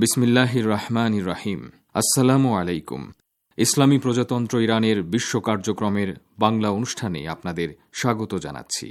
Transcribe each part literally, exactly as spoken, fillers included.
বিসমিল্লাহির রহমানির রহিম। আসসালামু আলাইকুম। ইসলামী প্রজাতন্ত্র ইরানের বিশ্ব কার্যক্রমের বাংলা অনুষ্ঠানে আপনাদের স্বাগত জানাচ্ছি।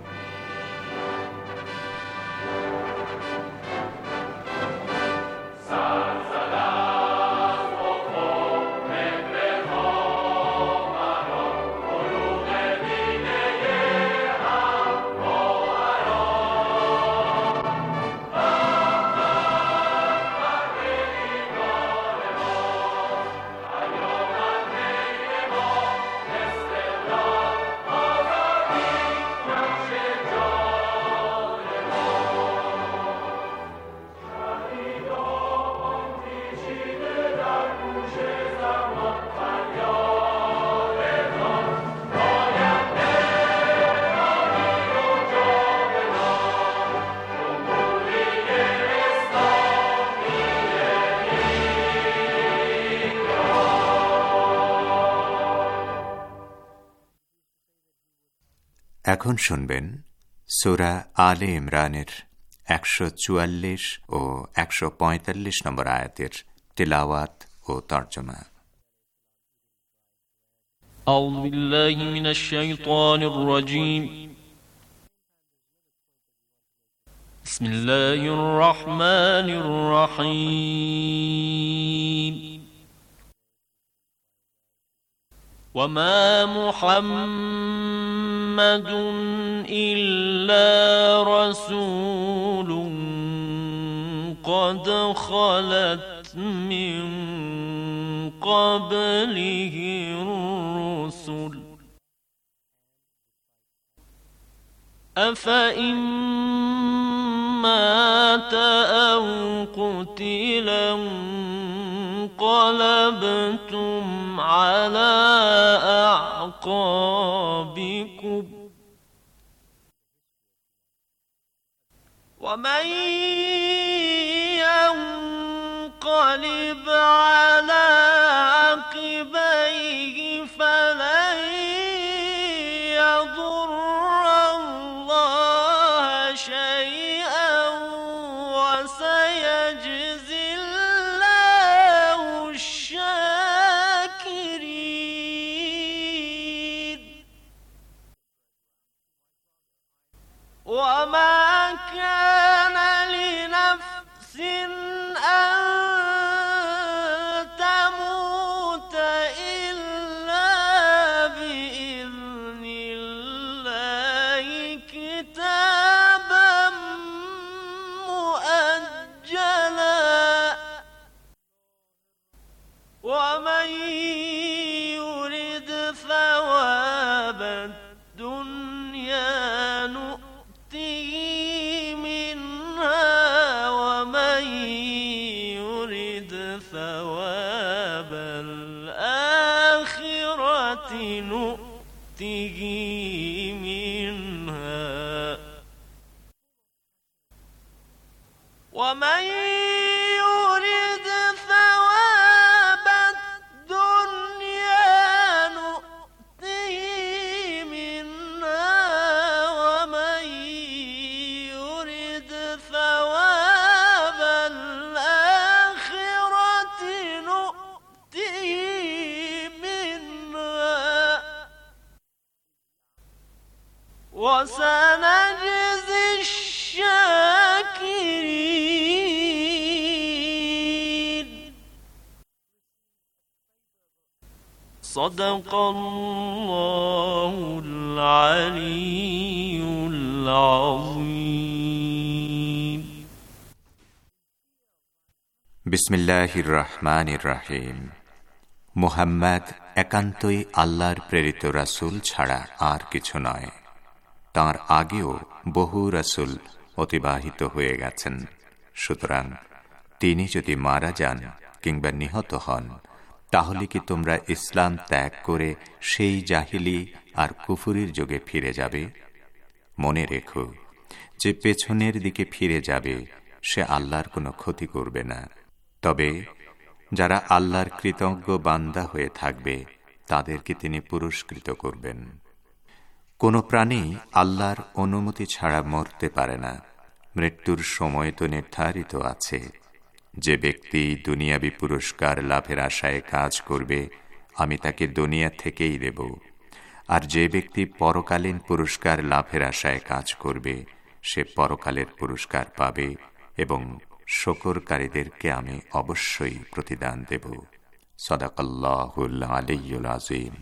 এখন শুনবেন সূরা আলে ইমরানের একশো চুয়াল্লিশ ও একশো পঁয়তাল্লিশ নম্বর আয়াতের তিলাওয়াত ও তর্জমা। আউযু বিল্লাহি মিনাশ শাইতানির রাজীম। বিসমিল্লাহির রহমানির রহিম। وما محمد إلا رسول قد خلت من قبله الرسل أفإن مات أو قتل انقلبتم على أعقابكم ومن ينقلب على عقبيه فلن يضر الله شيئا وسيجزي الله الشاكرين. وما كان لنفس أن تموت إلا بإذن الله كتابا مؤجلا. ومن يرد ثواب الدنيا نؤته منها ومن يرد ثواب الآخرة نؤته منها ومن يرد ثواب الدنيا نؤته منها ومن يرد ثواب الآخرة نؤته منها وسنجزي الشاكرين. صدق الله العلي العظيم. বিসমিল্লাহির রহমানির রহিম। মুহাম্মদ একান্তই আল্লাহর প্রেরিত রাসূল ছাড়া আর কিছু নয়। তাঁর আগেও বহু রাসূল অতিবাহিত হয়ে গেছেন। সুতরাং তিনি যদি মারা যান কিংবা নিহত হন, তাহলে কি তোমরা ইসলাম ত্যাগ করে সেই জাহিলি আর কুফুরির যুগে ফিরে যাবে? মনে রেখো যে পেছনের দিকে ফিরে যাবে সে আল্লাহর কোনো ক্ষতি করবে না। তবে যারা আল্লাহর কৃতজ্ঞ বান্দা হয়ে থাকবে তাদেরকে তিনি পুরস্কৃত করবেন। কোন প্রাণী আল্লাহর অনুমতি ছাড়া মরতে পারে না। মৃত্যুর সময় তো নির্ধারিত আছে, যে ব্যক্তি দুনিয়াবি পুরস্কার লাভের আশায় কাজ করবে আমি তাকে দুনিয়া থেকেই দেব, আর যে ব্যক্তি পরকালীন পুরস্কার লাভের আশায় কাজ করবে সে পরকালের পুরস্কার পাবে এবং শুকরকারীদেরকে আমি অবশ্যই প্রতিদান দেব। সাদাকাল্লাহুল আলিয়্যুল আযীম।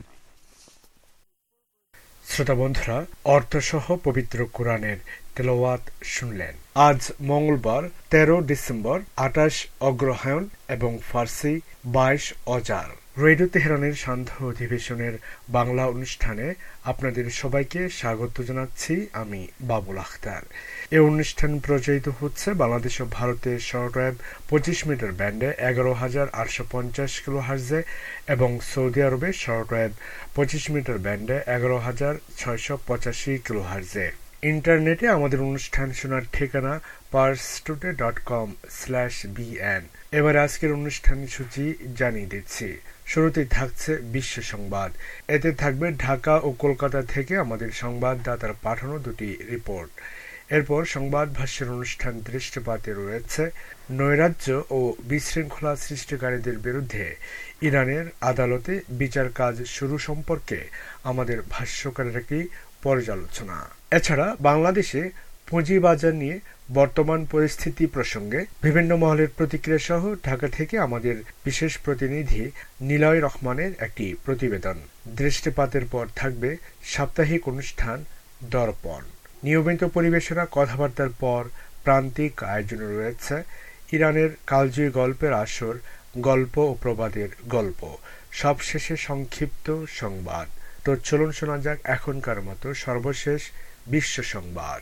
শ্রোতা বন্ধুরা, অর্থসহ পবিত্র কোরআনের তেলাওয়াত শুনলেন। আজ মঙ্গলবার তেরো ডিসেম্বর, আটাশ অগ্রহায়ণ এবং ফার্সি বাইশ অজার। রেডিও তেহরানের সান্ধ্য অধিবেশনের বাংলা অনুষ্ঠানে আপনাদের সবাইকে স্বাগত জানাচ্ছি। আমি বাবুল আখতার। এই অনুষ্ঠান প্রচারিত হচ্ছে বাংলাদেশ ও ভারতের শর্টওয়েভ পঁচিশ মিটার ব্যান্ডে এগারো হাজার আটশো পঞ্চাশ কিলো হার্জে এবং সৌদি আরবে শর্টওয়েভ পঁচিশ মিটার ব্যান্ডে এগারো হাজার ছয়শ পঁচাশি কিলো হার্জে। ইন্টারনেটে আমাদের অনুষ্ঠান শোনার ঠিকানা Pars today dot com slash BN. এবার আজকের অনুষ্ঠান সূচি জানিয়ে দিচ্ছি। শুরুতেই থাকছে বিশ্ব সংবাদ। এতে থাকবে ঢাকা ও কলকাতা থেকে আমাদের সংবাদদাতার পাঠানো দুটি রিপোর্ট। এরপর সংবাদ ভাষ্যের অনুষ্ঠান দৃষ্টিপাতে রয়েছে নৈরাজ্য ও বিশৃঙ্খলা সৃষ্টিকারীদের বিরুদ্ধে ইরানের আদালতে বিচার কাজ শুরু সম্পর্কে আমাদের ভাষ্যকারের একটি পর্যালোচনা। এছাড়া বাংলাদেশে পুঁজিবাজার নিয়ে বর্তমান পরিস্থিতি প্রসঙ্গে বিভিন্ন মহলের প্রতিক্রিয়া সহ ঢাকা থেকে আমাদের বিশেষ প্রতিনিধি নিলয় রহমানের একটি প্রতিবেদন। দৃষ্টিপাতের পর থাকবে সাপ্তাহিক অনুষ্ঠান দর্পণ। নিয়মিত পরিবেশনা, কথাবার্তার পর প্রান্তিক আয়োজনে রয়েছে ইরানের কালজয়ী গল্পের আসর, গল্প ও প্রবাদের গল্প। সবশেষে সংক্ষিপ্ত সংবাদ। তো চলুন শোনা যাক এখনকার মতো সর্বশেষ বিশ্ব সংবাদ।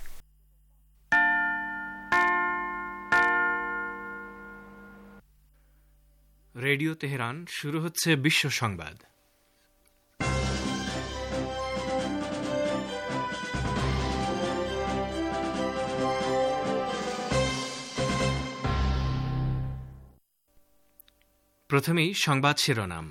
রেডিও তেহরান, শুরু হচ্ছে বিশ্ব সংবাদ। প্রথমেই সংবাদ শিরোনাম।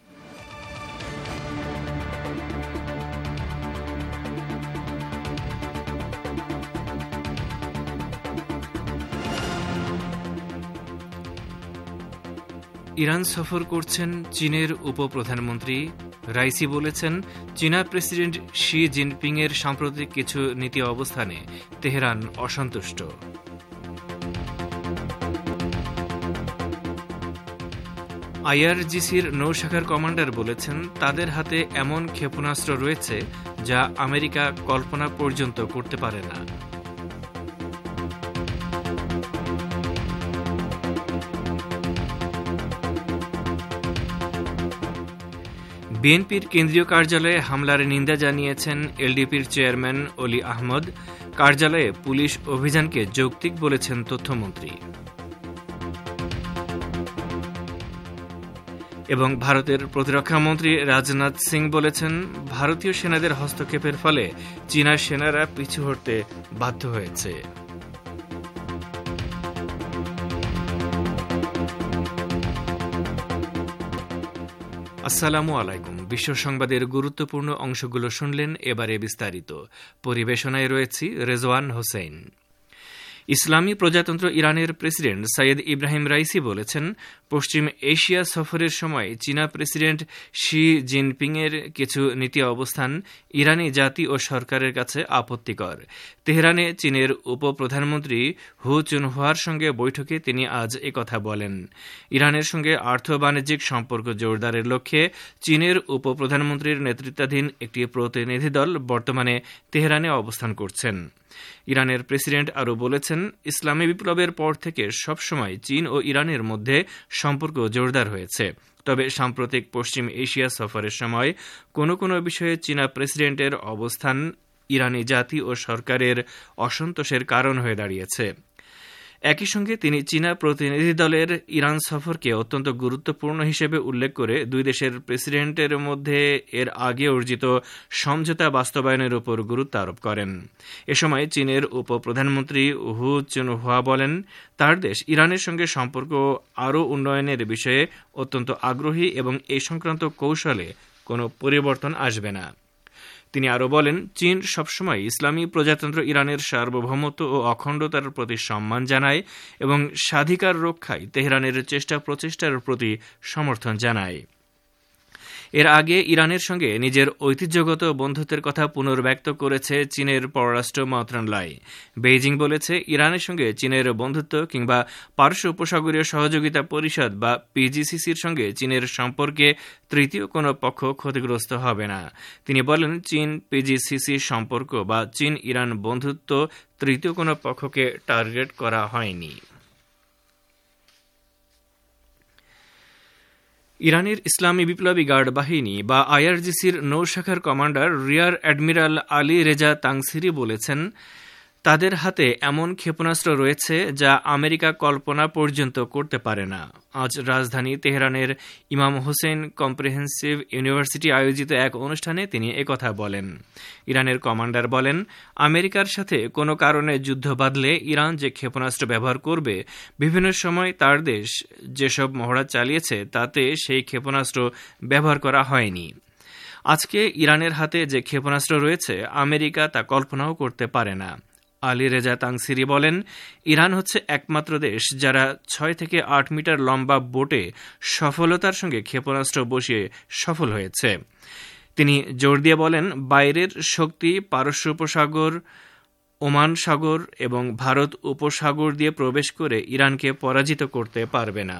ইরান সফর করছেন চীনের উপপ্রধানমন্ত্রী। রাইসি বলেছেন, চীনা প্রেসিডেন্ট শি জিনপিং এর সাম্প্রতিক কিছু নীতি অবস্থানে তেহরান অসন্তুষ্ট। আইআরজিসির নৌশাখার কমান্ডার বলেছেন, তাদের হাতে এমন ক্ষেপণাস্ত্র রয়েছে যা আমেরিকা কল্পনা পর্যন্ত করতে পারে না। বিএনপির কেন্দ্রীয় কার্যালয়ে হামলার নিন্দা জানিয়েছেন এলডিপির চেয়ারম্যান অলি আহমদ। কার্যালয়ে পুলিশ অভিযানকে যৌক্তিক বলেছেন তথ্যমন্ত্রী। এবং ভারতের প্রতিরক্ষামন্ত্রী রাজনাথ সিং বলেছেন, ভারতীয় সেনাদের হস্তক্ষেপের ফলে চীনা সেনারা পিছু হটতে বাধ্য হয়েছে। আসসালামু আলাইকুম। বিশ্ব সংবাদের গুরুত্বপূর্ণ অংশগুলো শুনলেন, এবারে বিস্তারিত। পরিবেশনায় রয়েছি রেজওয়ান হোসেন। ইসলামী প্রজাতন্ত্র ইরানের প্রেসিডেন্ট সৈয়দ ইব্রাহিম রাইসি বলেছেন, পশ্চিম এশিয়া সফরের সময় চীনা প্রেসিডেন্ট শি জিনপিং এর কিছু নীতি অবস্থান ইরানি জাতি ও সরকারের কাছে আপত্তিকর। তেহরানে চীনের উপপ্রধানমন্ত্রী হু চুনহুয়ার সঙ্গে বৈঠকে তিনি আজ একথা বলেন। ইরানের সঙ্গে আর্থ বাণিজ্যিক সম্পর্ক জোরদারের লক্ষ্যে চীনের উপপ্রধানমন্ত্রীর নেতৃত্বাধীন একটি প্রতিনিধি দল বর্তমানে তেহরানে অবস্থান করছেন। ইরানের প্রেসিডেন্ট আরও বলেছেন, ইসলামী বিপ্লবের পর থেকে সবসময় চীন ও ইরানের মধ্যে সম্পর্ক জোরদার হয়েছে। তবে সাম্প্রতিক পশ্চিম এশিয়া সফরের সময় কোনো কোনো বিষয়ে চীনা প্রেসিডেন্টের অবস্থান ইরানি জাতি ও সরকারের অসন্তোষের কারণ হয়ে দাঁড়িয়েছে। একই সঙ্গে তিনি চীনা প্রতিনিধি দলের ইরান সফরকে অত্যন্ত গুরুত্বপূর্ণ হিসেবে উল্লেখ করে দুই দেশের প্রেসিডেন্টের মধ্যে এর আগে অর্জিত সমঝোতা বাস্তবায়নের উপর গুরুত্ব আরোপ করেন। এ সময় চীনের উপপ্রধানমন্ত্রী হু চুনহুয়া বলেন, তার দেশ ইরানের সঙ্গে সম্পর্ক আরও উন্নয়নের বিষয়ে অত্যন্ত আগ্রহী এবং এই সংক্রান্ত কৌশলে কোনো পরিবর্তন আসবে না। তিনি আরও বলেন, চীন সবসময় ইসলামী প্রজাতন্ত্র ইরানের সার্বভৌমত্ব ও অখণ্ডতার প্রতি সম্মান জানায় এবং স্বাধিকার রক্ষায় তেহরানের চেষ্টা প্রচেষ্টার প্রতি সমর্থন জানায়। এর আগে ইরানের সঙ্গে নিজের ঐতিহ্যগত বন্ধুত্বের কথা পুনর্ব্যক্ত করেছে চীনের পররাষ্ট্র মন্ত্রণালয়। বেইজিং বলেছে, ইরানের সঙ্গে চীনের বন্ধুত্ব কিংবা পারস্য উপসাগরীয় সহযোগিতা পরিষদ বা পিজিসিসির সঙ্গে চীনের সম্পর্কে তৃতীয় কোনো পক্ষ ক্ষতিগ্রস্ত হবে না। তিনি বলেন, চীন পিজিসিসি সম্পর্ক বা চীন ইরান বন্ধুত্ব তৃতীয় কোনো পক্ষকে টার্গেট করা হয়নি। ইরানের ইসলামী বিপ্লবী গার্ড বাহিনী বা আইআরজিসির নৌশাখার commander rear admiral Ali Reza Tangsiri বলেছেন, তাদের হাতে এমন ক্ষেপণাস্ত্র রয়েছে যা আমেরিকা কল্পনা পর্যন্ত করতে পারে না। আজ রাজধানী তেহরানের ইমাম হোসেন কম্প্রিহেন্সিভ ইউনিভার্সিটি আয়োজিত এক অনুষ্ঠানে তিনি একথা বলেন। ইরানের কমান্ডার বলেন, আমেরিকার সাথে কোনো কারণে যুদ্ধ বাঁধলে ইরান যে ক্ষেপণাস্ত্র ব্যবহার করবে, বিভিন্ন সময় তার দেশ যেসব মহড়া চালিয়েছে তাতে সেই ক্ষেপণাস্ত্র ব্যবহার করা হয়নি। আজকে ইরানের হাতে যে ক্ষেপণাস্ত্র রয়েছে, আমেরিকা তা কল্পনাও করতে পারে না। আলী রেজা তাংসিরি বলেন, ইরান হচ্ছে একমাত্র দেশ যারা ছয় থেকে আট মিটার লম্বা বোটে সফলতার সঙ্গে ক্ষেপণাস্ত্র বসিয়ে সফল হয়েছে। তিনি জোর দিয়ে বলেন, বাইরের শক্তি পারস্য উপসাগর, ওমান সাগর এবং ভারত উপসাগর দিয়ে প্রবেশ করে ইরানকে পরাজিত করতে পারবে না।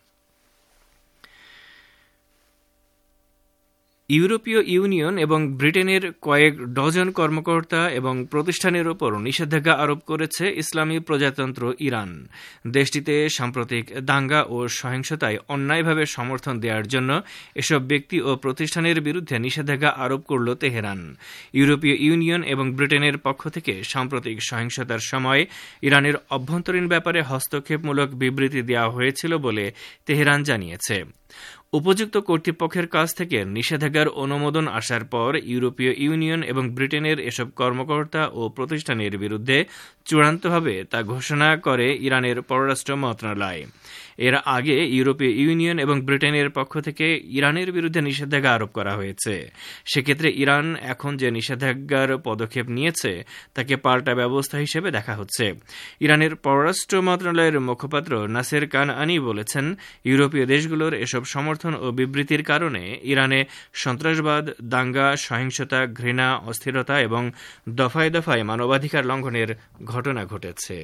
ইউরোপীয় ইউনিয়ন এবং ব্রিটেনের কয়েক ডজন কর্মকর্তা এবং প্রতিষ্ঠানের ওপর নিষেধাজ্ঞা আরোপ করেছে ইসলামী প্রজাতন্ত্র ইরান। দেশটিতে সাম্প্রতিক দাঙ্গা ও সহিংসতায় অন্যায়ভাবে সমর্থন দেওয়ার জন্য এসব ব্যক্তি ও প্রতিষ্ঠানের বিরুদ্ধে নিষেধাজ্ঞা আরোপ করল তেহরান। ইউরোপীয় ইউনিয়ন এবং ব্রিটেনের পক্ষ থেকে সাম্প্রতিক সহিংসতার সময় ইরানের অভ্যন্তরীণ ব্যাপারে হস্তক্ষেপমূলক বিবৃতি দেওয়া হয়েছিল বলে তেহরান জানিয়েছে। উপযুক্ত কর্তৃপক্ষের কাছ থেকে নিষেধাজ্ঞার অনুমোদন আসার পর ইউরোপীয় ইউনিয়ন এবং ব্রিটেনের এসব কর্মকর্তা ও প্রতিষ্ঠানের বিরুদ্ধে চূড়ান্তভাবে তা ঘোষণা করে ইরানের পররাষ্ট্র মন্ত্রণালয়। এর আগে ইউরোপীয় ইউনিয়ন এবং ব্রিটেনের পক্ষ থেকে ইরানের বিরুদ্ধে নিষেধাজ্ঞা আরোপ করা হয়েছে। সেক্ষেত্রে ইরান এখন যে নিষেধাজ্ঞার পদক্ষেপ নিয়েছে তাকে পাল্টা ব্যবস্থা হিসেবে দেখা হচ্ছে। ইরানের পররাষ্ট্র মন্ত্রণালয়ের মুখপাত্র নাসের কানআনি বলেছেন, ইউরোপীয় দেশগুলোর এসব সমর্থন ও বিবৃতির কারণে ইরানে সন্ত্রাসবাদ, দাঙ্গা, সহিংসতা, ঘৃণা, অস্থিরতা এবং দফায় দফায় মানবাধিকার লঙ্ঘনের ঘটনা ঘটেছে।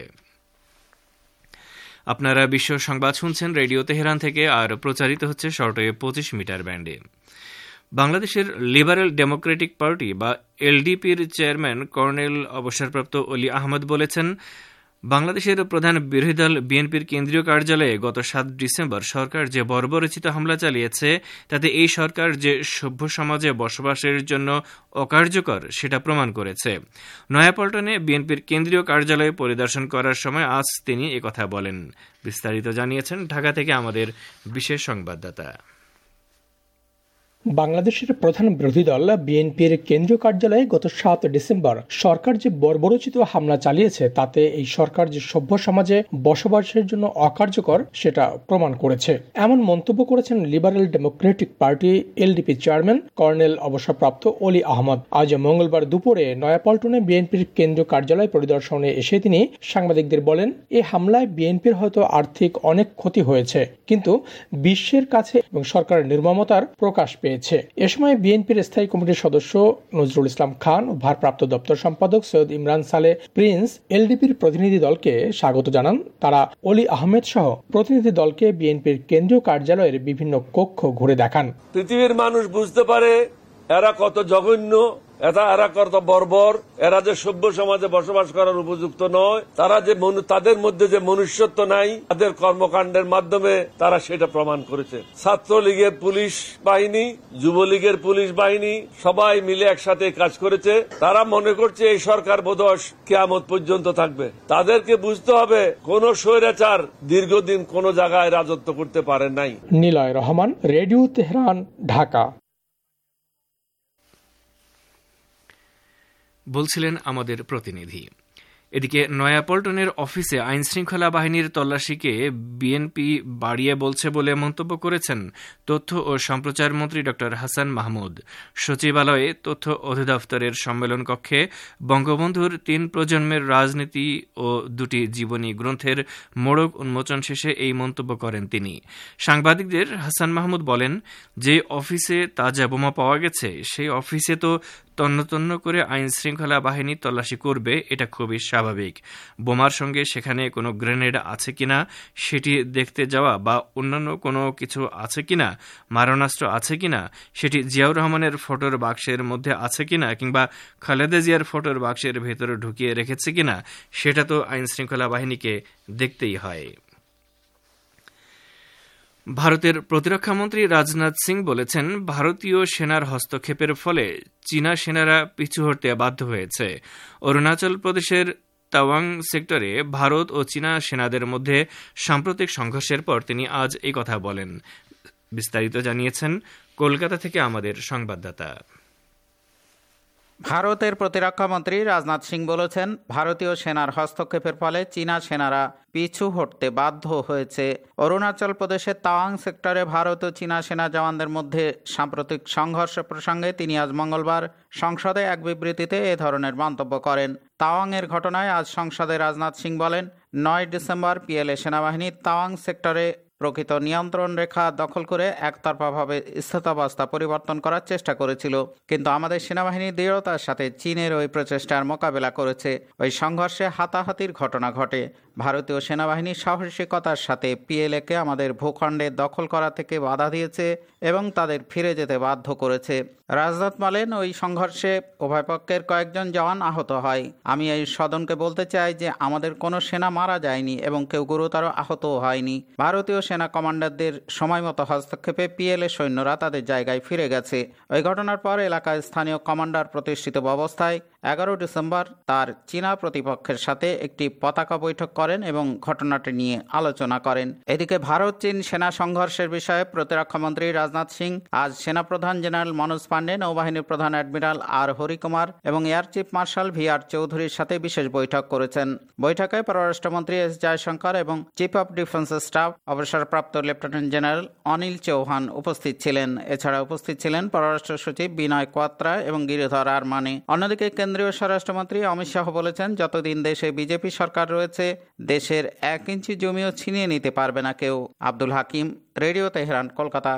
আপনারা বিশ্ব সংবাদ শুনছেন রেডিও তেহরান থেকে, আর প্রচারিত হচ্ছে শর্টওয়েভ পঁচিশ মিটার ব্যান্ডে। বাংলাদেশের লিবারেল ডেমোক্রেটিক পার্টি বা এলডিপির চেয়ারম্যান কর্নেল অবসরপ্রাপ্ত অলি আহমদ বলেছেন, বাংলাদেশের প্রধান বিরোধী দল বিএনপির কেন্দ্রীয় কার্যালয়ে গত সাত ডিসেম্বর সরকার যে বর্বরচিত হামলা চালিয়েছে তাতে এই সরকার যে সভ্য সমাজে বসবাসের জন্য অকার্যকর সেটা প্রমাণ করেছে। নয়াপল্টনে বিএনপির কেন্দ্রীয় কার্যালয় পরিদর্শন করার সময় আজ তিনি একথা বলেন। বিস্তারিত জানিয়েছেন ঢাকা থেকে আমাদের বিশেষ সংবাদদাতা। বাংলাদেশের প্রধান বিরোধী দল বিএনপির কেন্দ্রীয় কার্যালয়ে গত সাত ডিসেম্বর সরকার যে বর্বরচিত হামলা চালিয়েছে তাতে এই সরকার যে সভ্য সমাজে বসবাসের জন্য অকার্যকর সেটা প্রমাণ করেছে। এমন মন্তব্য করেছেন liberal democratic party LDP chairman colonel অবসরপ্রাপ্ত অলি আহমদ। আজ মঙ্গলবার দুপুরে নয়াপল্টনে বিএনপির কেন্দ্রীয় কার্যালয় পরিদর্শনে এসে তিনি সাংবাদিকদের বলেন, এই হামলায় বিএনপির হয়তো আর্থিক অনেক ক্ষতি হয়েছে, কিন্তু বিশ্বের কাছে এবং সরকারের নির্মমতার প্রকাশ পেয়েছে। এ সময় বিএনপির স্থায়ী কমিটির সদস্য নজরুল ইসলাম খান ও ভারপ্রাপ্ত দপ্তর সম্পাদক সৈয়দ ইমরান সালে প্রিন্স এলডিপির প্রতিনিধি দলকে স্বাগত জানান। তারা অলি আহমেদ সহ প্রতিনিধি দলকে বিএনপির কেন্দ্রীয় কার্যালয়ের বিভিন্ন কক্ষ ঘুরে দেখান। পৃথিবীর মানুষ বুঝতে পারে এরা কত জঘন্য, এটা এরা কত বর্বর, এরা যে সভ্য সমাজে বসবাস করার উপযুক্ত নয়, তারা যে তাদের মধ্যে যে মনুষ্যত্ব নাই, তাদের কর্মকাণ্ডের মাধ্যমে তারা সেটা প্রমাণ করেছে। ছাত্রলীগের পুলিশ বাহিনী, যুবলীগের পুলিশ বাহিনী সবাই মিলে একসাথে কাজ করেছে। তারা মনে করছে এই সরকার বোধহয় কিয়ামত পর্যন্ত থাকবে। তাদেরকে বুঝতে হবে কোন স্বৈরাচার দীর্ঘদিন কোন জায়গায় রাজত্ব করতে পারে নাই। Niloy Rahman, radio Tehran, Dhaka. বলছিলেন আমাদের প্রতিনিধি। এদিকে নয়াপল্টনের অফিসে আইনশৃঙ্খলা বাহিনীর তল্লাশিকে বিএনপি বাড়িয়ে বলছে বলে মন্তব্য করেছেন তথ্য ও সম্প্রচার মন্ত্রী ড হাসান মাহমুদ। সচিবালয়ে তথ্য অধিদপ্তরের সম্মেলন কক্ষে বঙ্গবন্ধুর তিন প্রজন্মের রাজনীতি ও দুটি জীবনী গ্রন্থের মোড়ক উন্মোচন শেষে এই মন্তব্য করেন তিনি। সাংবাদিকদের হাসান মাহমুদ বলেন, যে অফিসে তাজা বোমা পাওয়া গেছে সেই অফিসে তো তন্ন তন্ন করে আইন শৃঙ্খলা বাহিনী তল্লাশি করবে, এটা খুবই স্বাভাবিক। বোমার সঙ্গে সেখানে কোনো গ্রেনেড আছে কিনা সেটি দেখতে যাওয়া বা অন্যান্য কোনো কিছু আছে কিনা, মারণাস্ত্র আছে কিনা, সেটি জিয়াউর রহমানের ফটোর বাক্সের মধ্যে আছে কিনা কিংবা খালেদা জিয়ার ফটোর বাক্সের ভেতরে ঢুকিয়ে রেখেছে কিনা সেটা তো আইন শৃঙ্খলা বাহিনীকে দেখতেই হয়। ভারতের প্রতিরক্ষামন্ত্রী রাজনাথ সিং বলেছেন, ভারতীয় সেনার হস্তক্ষেপের ফলে চীনা সেনারা পিছু হটতে বাধ্য হয়েছে। অরুণাচল প্রদেশের তাওয়াং সেক্টরে ভারত ও চীনা সেনাদের মধ্যে সাম্প্রতিক সংঘর্ষের পর তিনি আজ এই কথা বলেন। বিস্তারিত জানিয়েছেন কলকাতা থেকে আমাদের সংবাদদাতা। ভারতের প্রতিরক্ষামন্ত্রী রাজনাথ সিং বলেছেন, ভারতীয় সেনার হস্তক্ষেপের ফলে চীনা সেনারা পিছু হটতে বাধ্য হয়েছে। অরুণাচল প্রদেশের তাওয়াং সেক্টরে ভারত ও চীনা সেনা জওয়ানদের মধ্যে সাম্প্রতিক সংঘর্ষ প্রসঙ্গে তিনি আজ মঙ্গলবার সংসদে এক বিবৃতিতে এ ধরনের মন্তব্য করেন। তাওয়াংয়ের ঘটনায় আজ সংসদে রাজনাথ সিং বলেন, নয় ডিসেম্বর পিএলএ সেনাবাহিনী তাওয়াং সেক্টরে প্রকৃত নিয়ন্ত্রণ রেখা দখল করে একতরফাভাবে স্থিতাবস্থা পরিবর্তন করার চেষ্টা করেছিল, কিন্তু আমাদের সেনাবাহিনী দৃঢ়তার সাথে চীনের ওই প্রচেষ্টার মোকাবেলা করেছে। ওই সংঘর্ষে হাতাহাতির ঘটনা ঘটে। ভারতীয় সেনাবাহিনী সাহসিকতার সাথে পিএলএকে আমাদের ভূখণ্ডে দখল করা থেকে বাধা দিয়েছে এবং তাদের ফিরে যেতে বাধ্য করেছে। রাজনাথ বলেন, ওই সংঘর্ষে উভয় পক্ষের কয়েকজন জওয়ান আহত হয়। আমি এই সদনকে বলতে চাই যে আমাদের কোনো সেনা মারা যায়নি এবং কেউ গুরুতর আহতও হয়নি। ভারতীয় সেনা কমান্ডারদের সময়মতো হস্তক্ষেপে পিএলএ সৈন্যরা তাদের জায়গায় ফিরে গেছে। ওই ঘটনার পর এলাকায় স্থানীয় কমান্ডার প্রতিষ্ঠিত অবস্থায় এগারো ডিসেম্বর তার চীনা প্রতিপক্ষের সাথে একটি পতাকা বৈঠক করেন এবং ঘটনাটি নিয়ে আলোচনা করেন। এদিকে ভারত চীন সেনা সংঘর্ষের বিষয়ে প্রতিরক্ষামন্ত্রী রাজনাথ সিং আজ সেনাপ্রধান জেনারেল মনোজ পান্ডে, নৌবাহিনীর প্রধান অ্যাডমিরাল আর হরিকুমার এবং air chief marshal V R চৌধুরীর সাথে বিশেষ বৈঠক করেছেন। বৈঠকে পররাষ্ট্রমন্ত্রী এস জয়শঙ্কর এবং চিফ অব ডিফেন্স স্টাফ অবসরপ্রাপ্ত লেফটেন্যান্ট জেনারেল অনিল চৌহান উপস্থিত ছিলেন। এছাড়া উপস্থিত ছিলেন পররাষ্ট্র সচিব বিনয় কোয়াত্রা এবং গিরিধর আর মানে। অন্যদিকে কেন্দ্রীয় স্বরাষ্ট্রমন্ত্রী অমিত শাহ বলেছেন, যতদিন দেশে বিজেপি সরকার রয়েছে দেশের এক ইঞ্চি জমিও ছিনিয়ে নিতে পারবে না কেউ। Abdul Hakim, radio Tehran, Kolkata.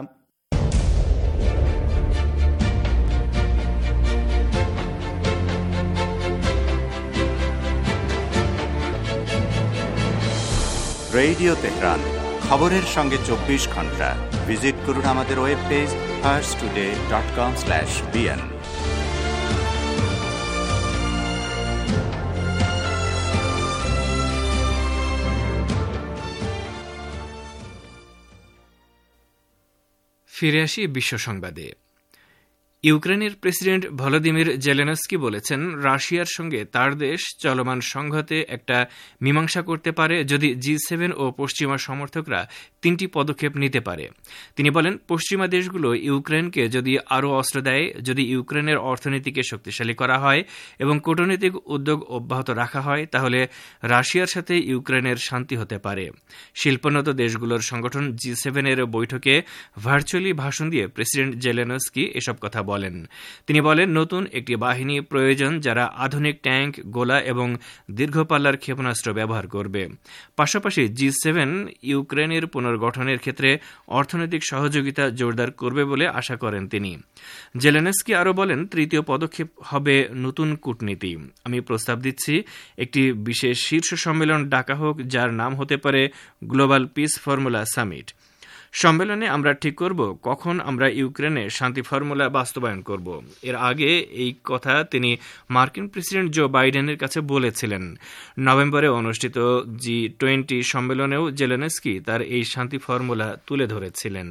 Radio Tehran, খবরের সঙ্গে চব্বিশ ঘন্টা। ভিজিট করুন আমাদের web page first today dot com slash BN. ফিরে আসি বিশ্ব সংবাদে। ইউক্রেনের প্রেসিডেন্ট ভলোদিমির জেলেনস্কি বলেছেন, রাশিয়ার সঙ্গে তার দেশ চলমান সংঘাতে একটা মীমাংসা করতে পারে যদি জি সেভেন ও পশ্চিমা সমর্থকরা তিনটি পদক্ষেপ নিতে পারে। তিনি বলেন, পশ্চিমা দেশগুলো ইউক্রেনকে যদি আরও অস্ত্র দেয়, যদি ইউক্রেনের অর্থনীতিকে শক্তিশালী করা হয় এবং কূটনৈতিক উদ্যোগ অব্যাহত রাখা হয়, তাহলে রাশিয়ার সাথে ইউক্রেনের শান্তি হতে পারে। শিল্পোন্নত দেশগুলোর সংগঠন জি সেভেনের বৈঠকে ভার্চুয়ালি ভাষণ দিয়ে প্রেসিডেন্ট জেলেনস্কি এসব কথা বলেন। তিনি বলেন, নতুন একটি বাহিনী প্রয়োজন যারা আধুনিক ট্যাঙ্ক, গোলা এবং দীর্ঘপাল্লার ক্ষেপণাস্ত্র ব্যবহার করবে। পাশাপাশি জি সেভেন ইউক্রেনের পুনর্গঠনের ক্ষেত্রে অর্থনৈতিক সহযোগিতা জোরদার করবে বলে আশা করেন তিনি। জেলেনস্কি আরও বলেন, তৃতীয় পদক্ষেপ হবে নতুন কূটনীতি। আমি প্রস্তাব দিচ্ছি একটি বিশেষ শীর্ষ সম্মেলন ডাকা হোক, যার নাম হতে পারে গ্লোবাল পিস ফর্মুলা সামিট। সম্মেলনে আমরা ঠিক করব কখন আমরা ইউক্রেনে শান্তি ফর্মুলা বাস্তবায়ন করব। এর আগে এই কথা তিনি মার্কিন প্রেসিডেন্ট জো বাইডেনের কাছে বলেছিলেন। নভেম্বরে অনুষ্ঠিত জি টোয়েন্টি সম্মেলনেও জেলেনস্কি তার এই শান্তি ফর্মুলা তুলে ধরেছিলেন।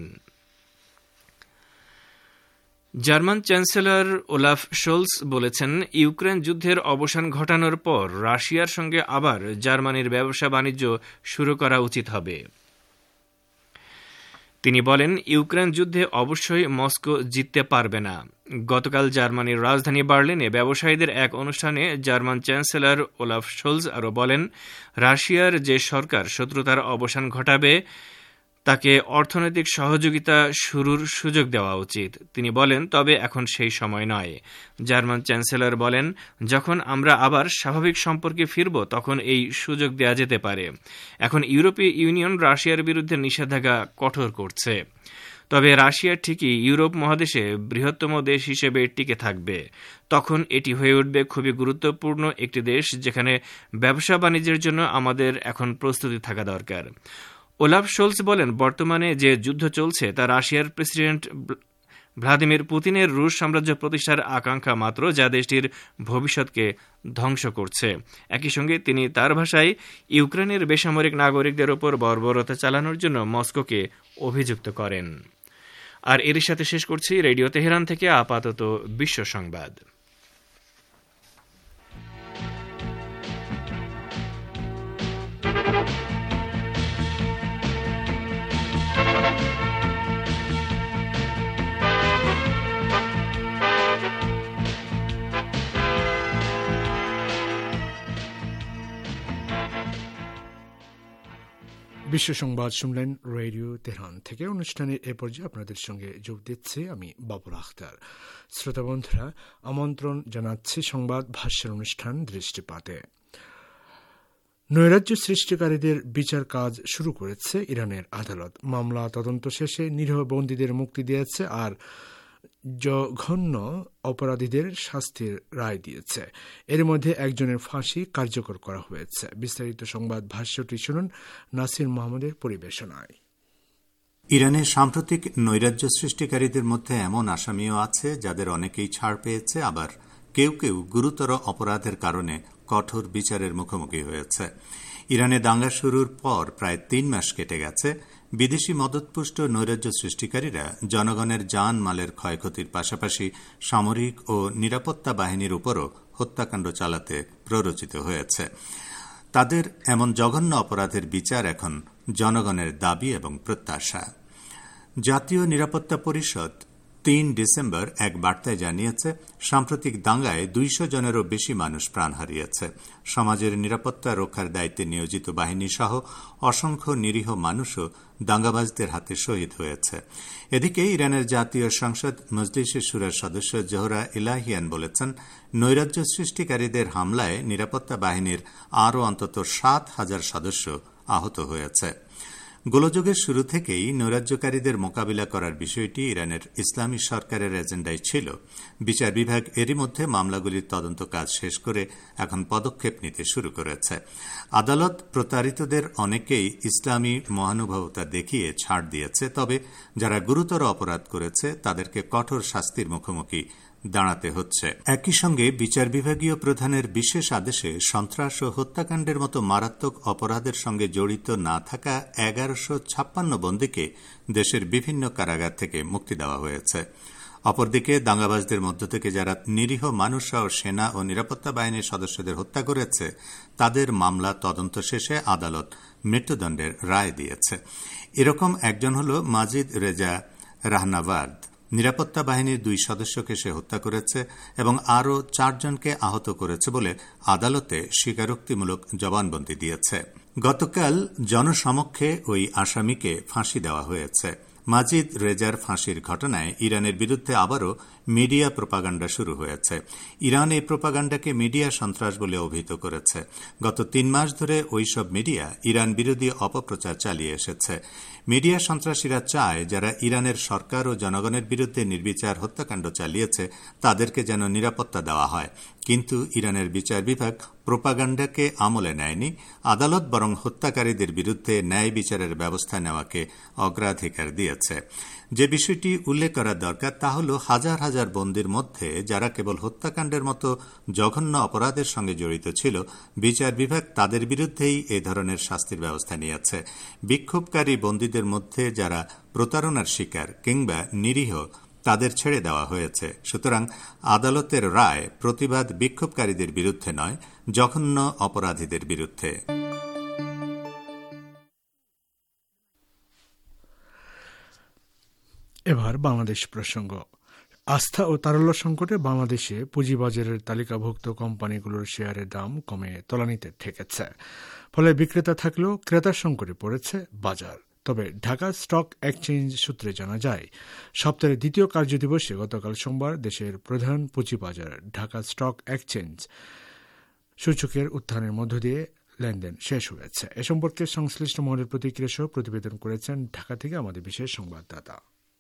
German chancellor Olaf Scholz Ukraine, ইউক্রেন যুদ্ধের অবসান ঘটানোর পর রাশিয়ার সঙ্গে আবার জার্মানির ব্যবসা বাণিজ্য শুরু করা উচিত হবে। তিনি বলেন, ইউক্রেন যুদ্ধে অবশ্যই মস্কো জিততে পারবে না। গতকাল জার্মানির রাজধানী বার্লিনে ব্যবসায়ীদের এক অনুষ্ঠানে জার্মান চ্যান্সেলর ওলাফ শোলজ আরও বলেন, রাশিয়ার যে সরকার শত্রুতার অবসান ঘটাবে তাকে অর্থনৈতিক সহযোগিতা শুরুর সুযোগ দেওয়া উচিত। তিনি বলেন, তবে এখন সেই সময় নয়। জার্মান চ্যান্সেলর বলেন, যখন আমরা আবার স্বাভাবিক সম্পর্কে ফিরব তখন এই সুযোগ দেওয়া যেতে পারে। এখন ইউরোপীয় ইউনিয়ন রাশিয়ার বিরুদ্ধে নিষেধাজ্ঞা কঠোর করছে, তবে রাশিয়া ঠিকই ইউরোপ মহাদেশে বৃহত্তম দেশ হিসেবে টিকে থাকবে। তখন এটি হয়ে উঠবে খুবই গুরুত্বপূর্ণ একটি দেশ, যেখানে ব্যবসা বাণিজ্যের জন্য আমাদের এখন প্রস্তুতি থাকা দরকার। ওলাফ শোলজ বলেন, বর্তমানে যে যুদ্ধ চলছে তা রাশিয়ার প্রেসিডেন্ট ভ্লাদিমির পুতিনের রুশ সাম্রাজ্য প্রতিষ্ঠার আকাঙ্ক্ষা মাত্র, যা দেশটির ভবিষ্যৎকে ধ্বংস করছে। একই সঙ্গে তিনি তার ভাষায় ইউক্রেনের বেসামরিক নাগরিকদের ওপর বর্বরতা চালানোর জন্য মস্কোকে অভিযুক্ত করেন। আর এর সাথে শেষ করছি রেডিও তেহরান থেকে আপাতত বিশ্ব সংবাদ। বিশ্ব সংবাদ শুনলেন রেডিও তেহরান থেকে। অনুষ্ঠানের এ পর্যায়ে আপনাদের সঙ্গে যোগ দিচ্ছি আমি বাবুল আখতার। শ্রোতা বন্ধুরা, আমন্ত্রণ জানাচ্ছি সংবাদ ভাষ্যের অনুষ্ঠান দৃষ্টিপাতে। নৈরাজ্য সৃষ্টিকারীদের বিচার কাজ শুরু করেছে ইরানের আদালত। মামলা তদন্ত শেষে নিরীহ বন্দীদের মুক্তি দিয়েছে আর জঘন্য অপরাধীদের শাস্তির রায় দিয়েছে। এর মধ্যে একজনের ফাঁসি কার্যকর করা হয়েছে। বিস্তারিত সংবাদ ভাষ্যটি শুনুন নাসির মোহাম্মদের পরিবেশনায়। ইরানের সাম্প্রতিক নৈরাজ্য সৃষ্টিকারীদের মধ্যে এমন আসামিও আছে যাদের অনেকেই ছাড় পেয়েছে, আবার কেউ কেউ গুরুতর অপরাধের কারণে কঠোর বিচারের মুখোমুখি হয়েছে। ইরানে দাঙ্গা শুরুর পর প্রায় তিন মাস কেটে গেছে। বিদেশি মদতপুষ্ট নৈরাজ্য সৃষ্টিকারীরা জনগণের জান মালের ক্ষয়ক্ষতির পাশাপাশি সামরিক ও নিরাপত্তা বাহিনীর উপরও হত্যাকাণ্ড চালাতে প্ররোচিত হয়েছে। তাদের এমন জঘন্য অপরাধের বিচার এখন জনগণের দাবি এবং প্রত্যাশা। জাতীয় নিরাপত্তা পরিষদ তিন ডিসেম্বর এক বার্তায় জানিয়েছে, সাম্প্রতিক দাঙ্গায় দুইশো জনেরও বেশি মানুষ প্রাণ হারিয়েছে। সমাজের নিরাপত্তা রক্ষার দায়িত্বে নিয়োজিত বাহিনী সহ অসংখ্য নিরীহ মানুষও দাঙ্গাবাজদের হাতে শহীদ হয়েছে। এদিকে ইরানের জাতীয় সংসদ মজলিসে শুরার সদস্য জোহরা ইলাহিয়ান বলেছেন, নৈরাজ্য সৃষ্টিকারীদের হামলায় নিরাপত্তা বাহিনীর আরও অন্তত সাত হাজার সদস্য আহত হয়েছে। গোলযোগের শুরু থেকেই নৈরাজ্যকারীদের মোকাবিলা করার বিষয়টি ইরানের ইসলামী সরকারের এজেন্ডায় ছিল। বিচার বিভাগ এরই মধ্যে মামলাগুলির তদন্ত কাজ শেষ করে এখন পদক্ষেপ নিতে শুরু করেছে। আদালত প্রতারিতদের অনেকেই ইসলামী মহানুভবতা দেখিয়ে ছাড় দিয়েছে, তবে যারা গুরুতর অপরাধ করেছে তাদেরকে কঠোর শাস্তির মুখোমুখি দাঁড়াতে হচ্ছে। একই সঙ্গে বিচার বিভাগীয় প্রধানের বিশেষ আদেশে সন্ত্রাস ও হত্যাকাণ্ডের মতো মারাত্মক অপরাধের সঙ্গে জড়িত না থাকা এগারোশো ছাপ্পান্ন বন্দীকে দেশের বিভিন্ন কারাগার থেকে মুক্তি দেওয়া হয়েছে। অপরদিকে দাঙ্গাবাজদের মধ্য থেকে যারা নিরীহ মানুষ ও সেনা ও নিরাপত্তা বাহিনীর সদস্যদের হত্যা করেছে তাদের মামলা তদন্ত শেষে আদালত মৃত্যুদণ্ডের রায় দিয়েছে। এরকম একজন হল মাজিদ রেজা রাহনাওয়ার্দ। নিরাপত্তা বাহিনীর দুই সদস্যকে সে হত্যা করেছে এবং আরও চারজনকে আহত করেছে বলে আদালতে স্বীকারোক্তিমূলক জবানবন্দি দিয়েছে। গতকাল জনসমক্ষে ওই আসামিকে ফাঁসি দেওয়া হয়েছে। মাজিদ রেজার ফাঁসির ঘটনায় ইরানের বিরুদ্ধে আবারও মিডিয়া প্রোপাগান্ডা শুরু হয়েছে। ইরান এই প্রোপাগান্ডাকে মিডিয়া সন্ত্রাস বলে অভিহিত করেছে। গত তিন মাস ধরে ওইসব মিডিয়া ইরান বিরোধী অপপ্রচার চালিয়ে এসেছে। মিডিয়া সন্ত্রাসীরা চায় যারা ইরানের সরকার ও জনগণের বিরুদ্ধে নির্বিচার হত্যাকাণ্ড চালিয়েছে তাদেরকে যেন নিরাপত্তা দেওয়া হয়, কিন্তু ইরানের বিচার বিভাগ প্রোপাগান্ডাকে আমলে নেয়নি। আদালত বরং হত্যাকারীদের বিরুদ্ধে ন্যায় বিচারের ব্যবস্থা নেওয়াকে অগ্রাধিকার দিয়েছে। যে বিষয়টি উল্লেখ করা দরকার তা হল হাজার হাজার বন্দীর মধ্যে যারা কেবল হত্যাকাণ্ডের মতো জঘন্য অপরাধের সঙ্গে জড়িত ছিল, বিচার বিভাগ তাদের বিরুদ্ধেই এ ধরনের শাস্তির ব্যবস্থা নিয়েছে। বিক্ষোভকারী বন্দীদের মধ্যে যারা প্রতারণার শিকার কিংবা নিরীহ তাদের ছেড়ে দেওয়া হয়েছে। সুতরাং আদালতের রায় প্রতিবাদ বিক্ষোভকারীদের বিরুদ্ধে নয়, জঘন্য অপরাধীদের বিরুদ্ধে। এবার বাংলাদেশ প্রসঙ্গ। আস্থা ও তারল্য সংকটে বাংলাদেশে পুঁজিবাজারের তালিকাভুক্ত কোম্পানিগুলোর শেয়ারের দাম কমে তলানিতে ঠেকেছে। ফলে বিক্রেতা থাকলেও ক্রেতার সংকটে পড়েছে বাজার। তবে ঢাকা স্টক এক্সচেঞ্জ সূত্রে জানা যায়, সপ্তাহের দ্বিতীয় কার্যদিবসে গতকাল সোমবার দেশের প্রধান পুঁজিবাজার ঢাকা স্টক এক্সচেঞ্জ সূচকের উত্থানের মধ্য দিয়ে লেনদেন শেষ হয়েছে। এ সম্পর্কে সংশ্লিষ্ট মহলের প্রতিক্রিয়া সহ প্রতিবেদন করেছেন ঢাকা থেকে আমাদের বিশেষ সংবাদদাতা।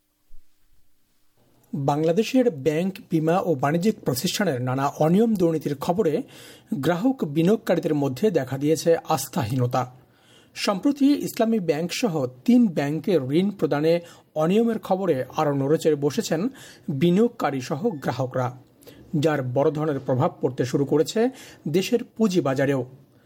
বাংলাদেশের ব্যাংক, বিমা ও বাণিজ্যিক প্রতিষ্ঠানের নানা অনিয়ম দুর্নীতির খবরে গ্রাহক বিনিয়োগকারীদের মধ্যে দেখা দিয়েছে আস্থাহীনতা। সম্প্রতি ইসলামী ব্যাংক সহ তিন ব্যাংকে ঋণ প্রদানে অনিয়মের খবরে আরও নড়েচড়ে বসেছেন বিনিয়োগকারী সহ গ্রাহকরা, যার বড় ধরনের প্রভাব পড়তে শুরু করেছে দেশের পুঁজিবাজারেও।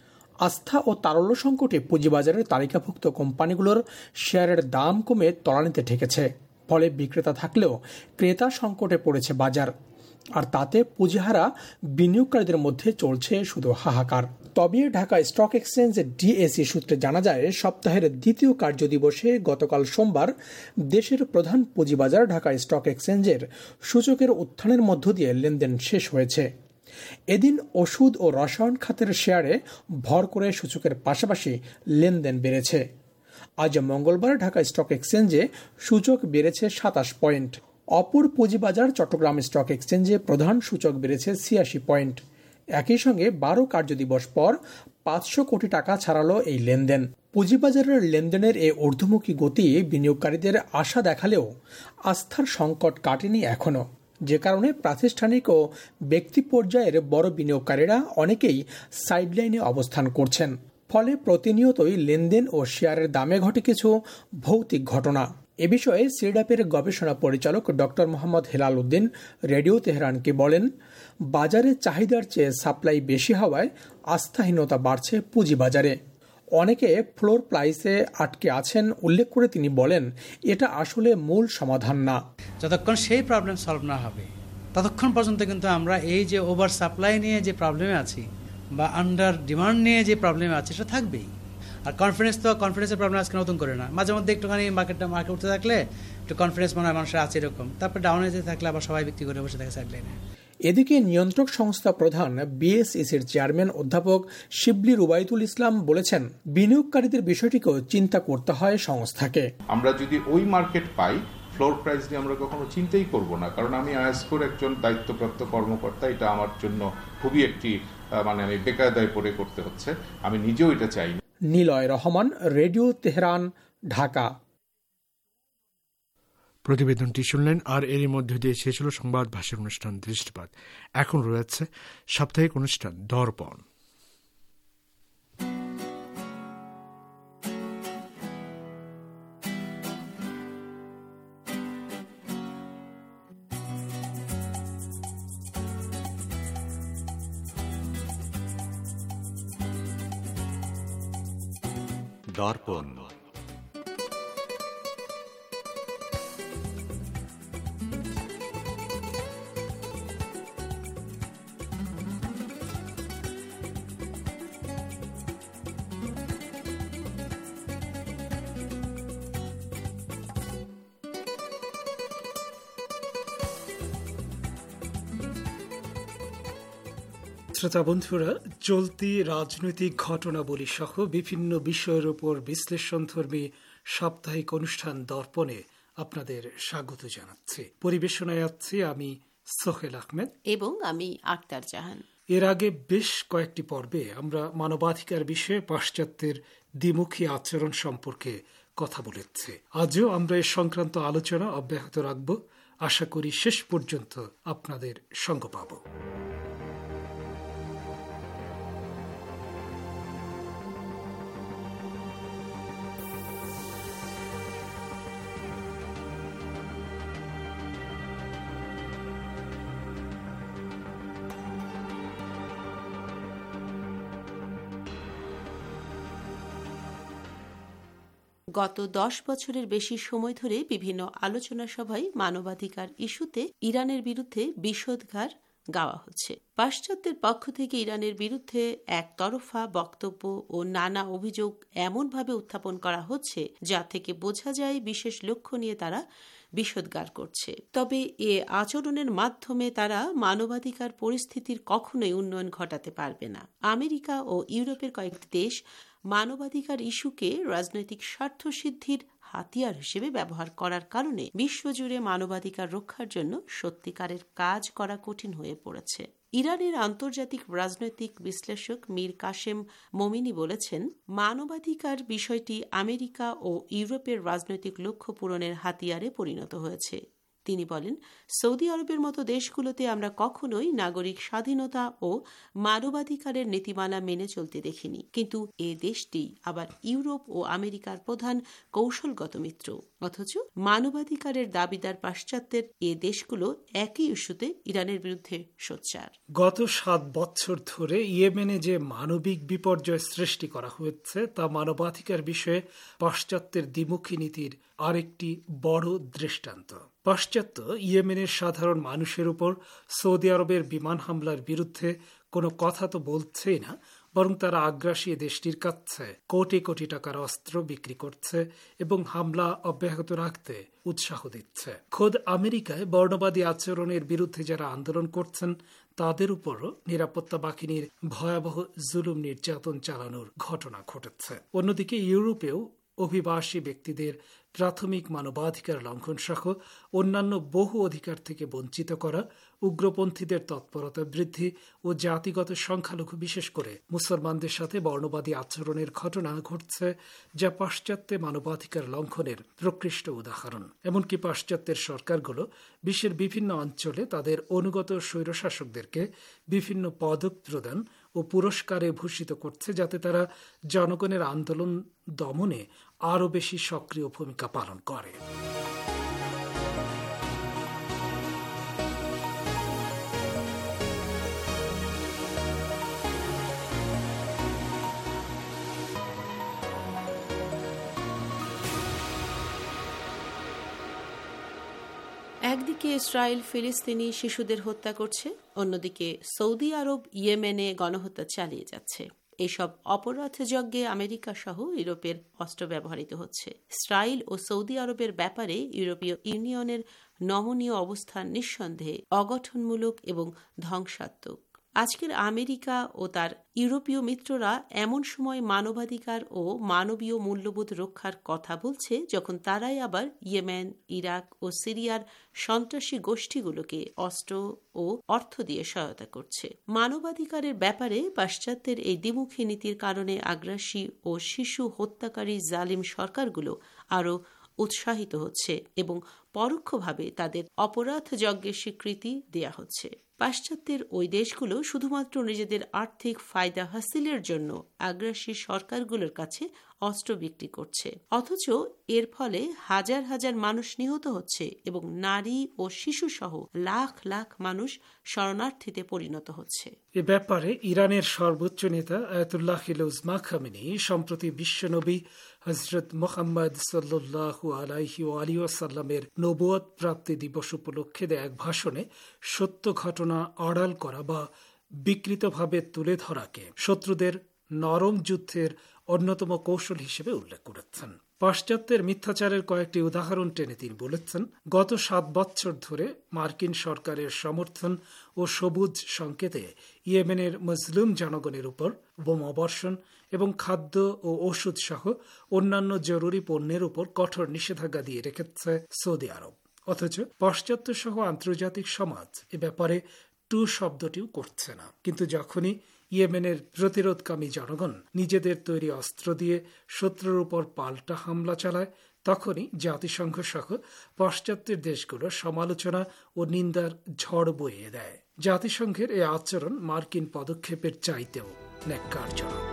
আস্থা ও তারল্য সংকটে পুঁজিবাজারের তালিকাভুক্ত কোম্পানিগুলোর শেয়ারের দাম কমে তলানিতে ঠেকেছে। ফলে বিক্রেতা থাকলেও ক্রেতা সংকটে পড়েছে বাজার, আর তাতে পুঁজিহারা বিনিয়োগকারীদের মধ্যে চলছে শুধু হাহাকার। তবে ঢাকা স্টক এক্সচেঞ্জ ডিএসই সূত্রে জানা যায়, সপ্তাহের দ্বিতীয় কার্যদিবসে গতকাল সোমবার দেশের প্রধান পুঁজিবাজার ঢাকা স্টক এক্সচেঞ্জের সূচকের উত্থানের মধ্য দিয়ে লেনদেন শেষ হয়েছে। এদিন ওষুধ ও রসায়ন খাতের শেয়ারে ভর করে সূচকের পাশাপাশি লেনদেন বেড়েছে। আজ মঙ্গলবার ঢাকা স্টক এক্সচেঞ্জে সূচক বেড়েছে সাতাশ পয়েন্ট। অপর পুঁজিবাজার চট্টগ্রাম স্টক এক্সচেঞ্জে প্রধান সূচক বেড়েছে ছিয়াশি পয়েন্ট। একই সঙ্গে বারো কার্যদিবস পর পাঁচশো কোটি টাকা ছাড়ালো এই লেনদেন। পুঁজিবাজারের লেনদেনের এই ঊর্ধ্বমুখী গতি বিনিয়োগকারীদের আশা দেখালেও আস্থার সংকট কাটেনি এখনও, যে কারণে প্রাতিষ্ঠানিক ও ব্যক্তি পর্যায়ের বড় বিনিয়োগকারীরা অনেকেই সাইডলাইনে অবস্থান করছেন। ফলে প্রতিনিয়তই লেনদেন ও শেয়ারের দামে ঘটে কিছু ভৌতিক ঘটনা। এ বিষয়ে সিডাপের গবেষণা পরিচালক ডক্টর মোহাম্মদ হেলাল উদ্দিন রেডিও তেহরানকে বলেন, বাজারে চাহিদার চেয়ে সাপ্লাই বেশি হওয়ায় আস্থাহীনতা বাড়ছে পুঁজিবাজারে। অনেকে ফ্লোর প্রাইসে আটকে আছেন উল্লেখ করে তিনি বলেন, এটা আসলে মূল সমাধান না। যতক্ষণ সেই প্রবলেম সলভ না হবে ততক্ষণ পর্যন্ত কিন্তু আমরা এই যে ওভার সাপ্লাই নিয়ে যে প্রবলেমে আছি বা আন্ডার ডিমান্ড নিয়ে যে প্রবলেমে আছে সেটা থাকবেই। আর কনফিডেন্স তো কনফিডেন্সের প্রবলেম আজকে নতুন করে না, মাঝে মধ্যে একটুখানি মার্কেটটা মার্কেট উঠতে থাকলে একটু কনফিডেন্স মনে হয় মানুষের আছে এরকম, তারপর ডাউনে যেতে থাকলে আবার সবাই বিক্রি করে বসে থাকে সাইডলাইনে। এদিকে নিয়ন্ত্রক সংস্থা প্রধান বিএসইসির চেয়ারম্যান অধ্যাপক শিবলি রুবাইতুল ইসলাম বলেছেন, বিনিয়োগকারীদের বিষয়টিকেও চিন্তা করতে হয় সংস্থাকে। আমরা যদি ওই মার্কেট পাই, ফ্লোর প্রাইস নিয়ে আমরা কখনো চিন্তাই করব না, কারণ আমি আয়াসকোর একজন দায়িত্বপ্রাপ্ত কর্মকর্তা, এটা আমার জন্য খুবই একটি মানে আমি বেকায়দায় পড়ে করতে হচ্ছে, আমি নিজেও এটা চাই। Niloy Rahman, radio Tehran, Dhaka. প্রতিবেদনটি শুনলেন, আর এরই মধ্যে দিয়ে শেষ হল সংবাদ ভাষার অনুষ্ঠান দৃষ্টিপাত। এখন রয়েছে সাপ্তাহিক অনুষ্ঠান দর্পণ। দর্পণ। শ্রোতা বন্ধুরা, চলতি রাজনৈতিক ঘটনাবলী সহ বিভিন্ন বিষয়ের উপর বিশ্লেষণধর্মী সাপ্তাহিক অনুষ্ঠান দর্পণে আপনাদের স্বাগত জানাচ্ছি। পরিবেশনায় আছি আমি সোহেল আহমেদ এবং আমি আক্তার জাহান। এর আগে বেশ কয়েকটি পর্বে আমরা মানবাধিকার বিষয়ে পাশ্চাত্যের দ্বিমুখী আচরণ সম্পর্কে কথা বলেছি। আজও আমরা এ সংক্রান্ত আলোচনা অব্যাহত রাখব। আশা করি শেষ পর্যন্ত আপনাদের সঙ্গ পাব। গত দশ বছরের বেশি সময় ধরে বিভিন্ন আলোচনা সভায় মানবাধিকার ইস্যুতে ইরানের বিরুদ্ধে বিষোদগার গাওয়া হচ্ছে। পাশ্চাত্যের পক্ষ থেকে ইরানের বিরুদ্ধে একতরফা বক্তব্য ও নানা অভিযোগ এমনভাবে উত্থাপন করা হচ্ছে যা থেকে বোঝা যায় বিশেষ লক্ষ্য নিয়ে তারা বিষোদ্গার করছে। তবে এ আচরণের মাধ্যমে তারা মানবাধিকার পরিস্থিতির কখনোই উন্নয়ন ঘটাতে পারবে না। আমেরিকা ও ইউরোপের কয়েকটি দেশ মানবাধিকার ইস্যুকে রাজনৈতিক স্বার্থ সিদ্ধির হাতিয়ার হিসেবে ব্যবহার করার কারণে বিশ্বজুড়ে মানবাধিকার রক্ষার জন্য সত্যিকারের কাজ করা কঠিন হয়ে পড়েছে। ইরানের আন্তর্জাতিক রাজনৈতিক বিশ্লেষক মীর কাশেম মোমিনি বলেছেন, মানবাধিকার বিষয়টি আমেরিকা ও ইউরোপের রাজনৈতিক লক্ষ্য পূরণের হাতিয়ারে পরিণত হয়েছে। তিনি বলেন, সৌদি আরবের মতো দেশগুলোতে আমরা কখনোই নাগরিক স্বাধীনতা ও মানবাধিকারের নীতিমালা মেনে চলতে দেখিনি, কিন্তু এ দেশটি আবার ইউরোপ ও আমেরিকার প্রধান কৌশলগত মিত্র। অথচ মানবাধিকারের দাবিদার পাশ্চাত্যের এ দেশগুলো একই ইস্যুতে ইরানের বিরুদ্ধে সোচ্চার। গত সাত বছর ধরে ইয়েমেনে যে মানবিক বিপর্যয় সৃষ্টি করা হয়েছে তা মানবাধিকার বিষয়ে পাশ্চাত্যের দ্বিমুখী নীতির আরেকটি বড় দৃষ্টান্ত। পাশ্চাত্য ইয়েমেনের সাধারণ মানুষের উপর সৌদি আরবের বিমান হামলার বিরুদ্ধে কোনো কথা তো বলছেই না, বরং তারা আগ্রাসী দেশটির কাছে কোটি কোটি টাকার অস্ত্র বিক্রি করছে এবং হামলা অব্যাহত রাখতে উৎসাহ দিচ্ছে। খোদ আমেরিকায় বর্ণবাদী আচরণের বিরুদ্ধে যারা আন্দোলন করছেন তাদের উপরও নিরাপত্তা বাহিনীর ভয়াবহ জুলুম নির্যাতন চালানোর ঘটনা ঘটেছে। অন্যদিকে ইউরোপেও অভিবাসী ব্যক্তিদের প্রাথমিক মানবাধিকার লঙ্ঘন সহ অন্যান্য বহু অধিকার থেকে বঞ্চিত করা, উগ্রপন্থীদের তৎপরতা বৃদ্ধি ও জাতিগত সংখ্যালঘু বিশেষ করে মুসলমানদের সাথে বর্ণবাদী আচরণের ঘটনা ঘটছে, যা পাশ্চাত্যে মানবাধিকার লঙ্ঘনের প্রকৃষ্ট উদাহরণ। এমনকি পাশ্চাত্যের সরকারগুলো বিশ্বের বিভিন্ন অঞ্চলে তাদের অনুগত স্বৈরশাসকদেরকে বিভিন্ন পদক প্রদান ও পুরস্কারে ভূষিত করছে, যাতে তারা জনগণের আন্দোলন দমনে আরও বেশি সক্রিয় ভূমিকা পালন করে। একদিকে ইসরায়েল ফিলিস্তিনি শিশুদের হত্যা করছে, অন্যদিকে সৌদি আরব ইয়েমেনে গণহত্যা চালিয়ে যাচ্ছে। এসব অপরাধ যজ্ঞে আমেরিকা সহ ইউরোপের অস্ত্র ব্যবহৃত হচ্ছে। ইসরায়েল ও সৌদি আরবের ব্যাপারে ইউরোপীয় ইউনিয়নের নমনীয় অবস্থান নিঃসন্দেহে অগঠনমূলক এবং ধ্বংসাত্মক। আজকের আমেরিকা ও তার ইউরোপীয় মিত্ররা এমন সময় মানবাধিকার ও মানবীয় মূল্যবোধ রক্ষার কথা বলছে যখন তারাই আবার ইয়েমেন, ইরাক ও সিরিয়ার সন্ত্রাসী গোষ্ঠীগুলোকে অস্ত্র ও অর্থ দিয়ে সহায়তা করছে। মানবাধিকারের ব্যাপারে পাশ্চাত্যের এই দ্বিমুখী নীতির কারণে আগ্রাসী ও শিশু হত্যাকারী জালিম সরকারগুলো আরও উৎসাহিত হচ্ছে এবং পরোক্ষভাবে তাদের অপরাধ যজ্ঞের স্বীকৃতি দেয়া হচ্ছে। পাশ্চাত্যের ওই দেশগুলো শুধুমাত্র নিজেদের আর্থিক ফায়দা হাসিলের জন্য আগ্রাসী সরকারগুলোর কাছে অস্ত্র বিক্রি করছে, অথচ এর ফলে হাজার হাজার মানুষ নিহত হচ্ছে এবং নারী ও শিশু সহ লাখ লাখ মানুষ শরণার্থীতে পরিণত হচ্ছে। এ ব্যাপারে ইরানের সর্বোচ্চ নেতা আয়াতুল্লাহ উজমা খামেনি সম্প্রতি বিশ্বনবী হযরত মুহাম্মদ সাল্লাল্লাহু আলাইহি ওয়া আলিহি ওয়াসাল্লামের নবুয়ত প্রাপ্তি দিবস উপলক্ষে দেয়া এক ভাষণে সত্য ঘটনা আড়াল করা বা বিকৃতভাবে তুলে ধরাকে শত্রুদের নরম যুদ্ধের অন্যতম কৌশল হিসেবে উল্লেখ করেছেন। পাশ্চাত্যের মিথ্যাচারের কয়েকটি উদাহরণ টেনে তিনি বলেছেন, গত সাত বছর ধরে মার্কিন সরকারের সমর্থন ও সবুজ সংকেতে ইয়েমেনের মুসলিম জনগণের উপর বোমাবর্ষণ এবং খাদ্য ও ওষুধ সহ অন্যান্য জরুরি পণ্যের উপর কঠোর নিষেধাজ্ঞা দিয়ে রেখেছে সৌদি আরব। অথচ পাশ্চাত্য সহ আন্তর্জাতিক সমাজ এ ব্যাপারে টু শব্দটিও করছে না। কিন্তু যখনই ইয়েমেনের প্রতিরোধকামী জনগণ নিজেদের তৈরি অস্ত্র দিয়ে শত্রুর উপর পাল্টা হামলা চালায়, তখনই জাতিসংঘ সহ পাশ্চাত্যের দেশগুলো সমালোচনা ও নিন্দার ঝড় বইয়ে দেয়। জাতিসংঘের এই আচরণ মার্কিন পদক্ষেপের চাইতেও ন্যাক্কারজনক।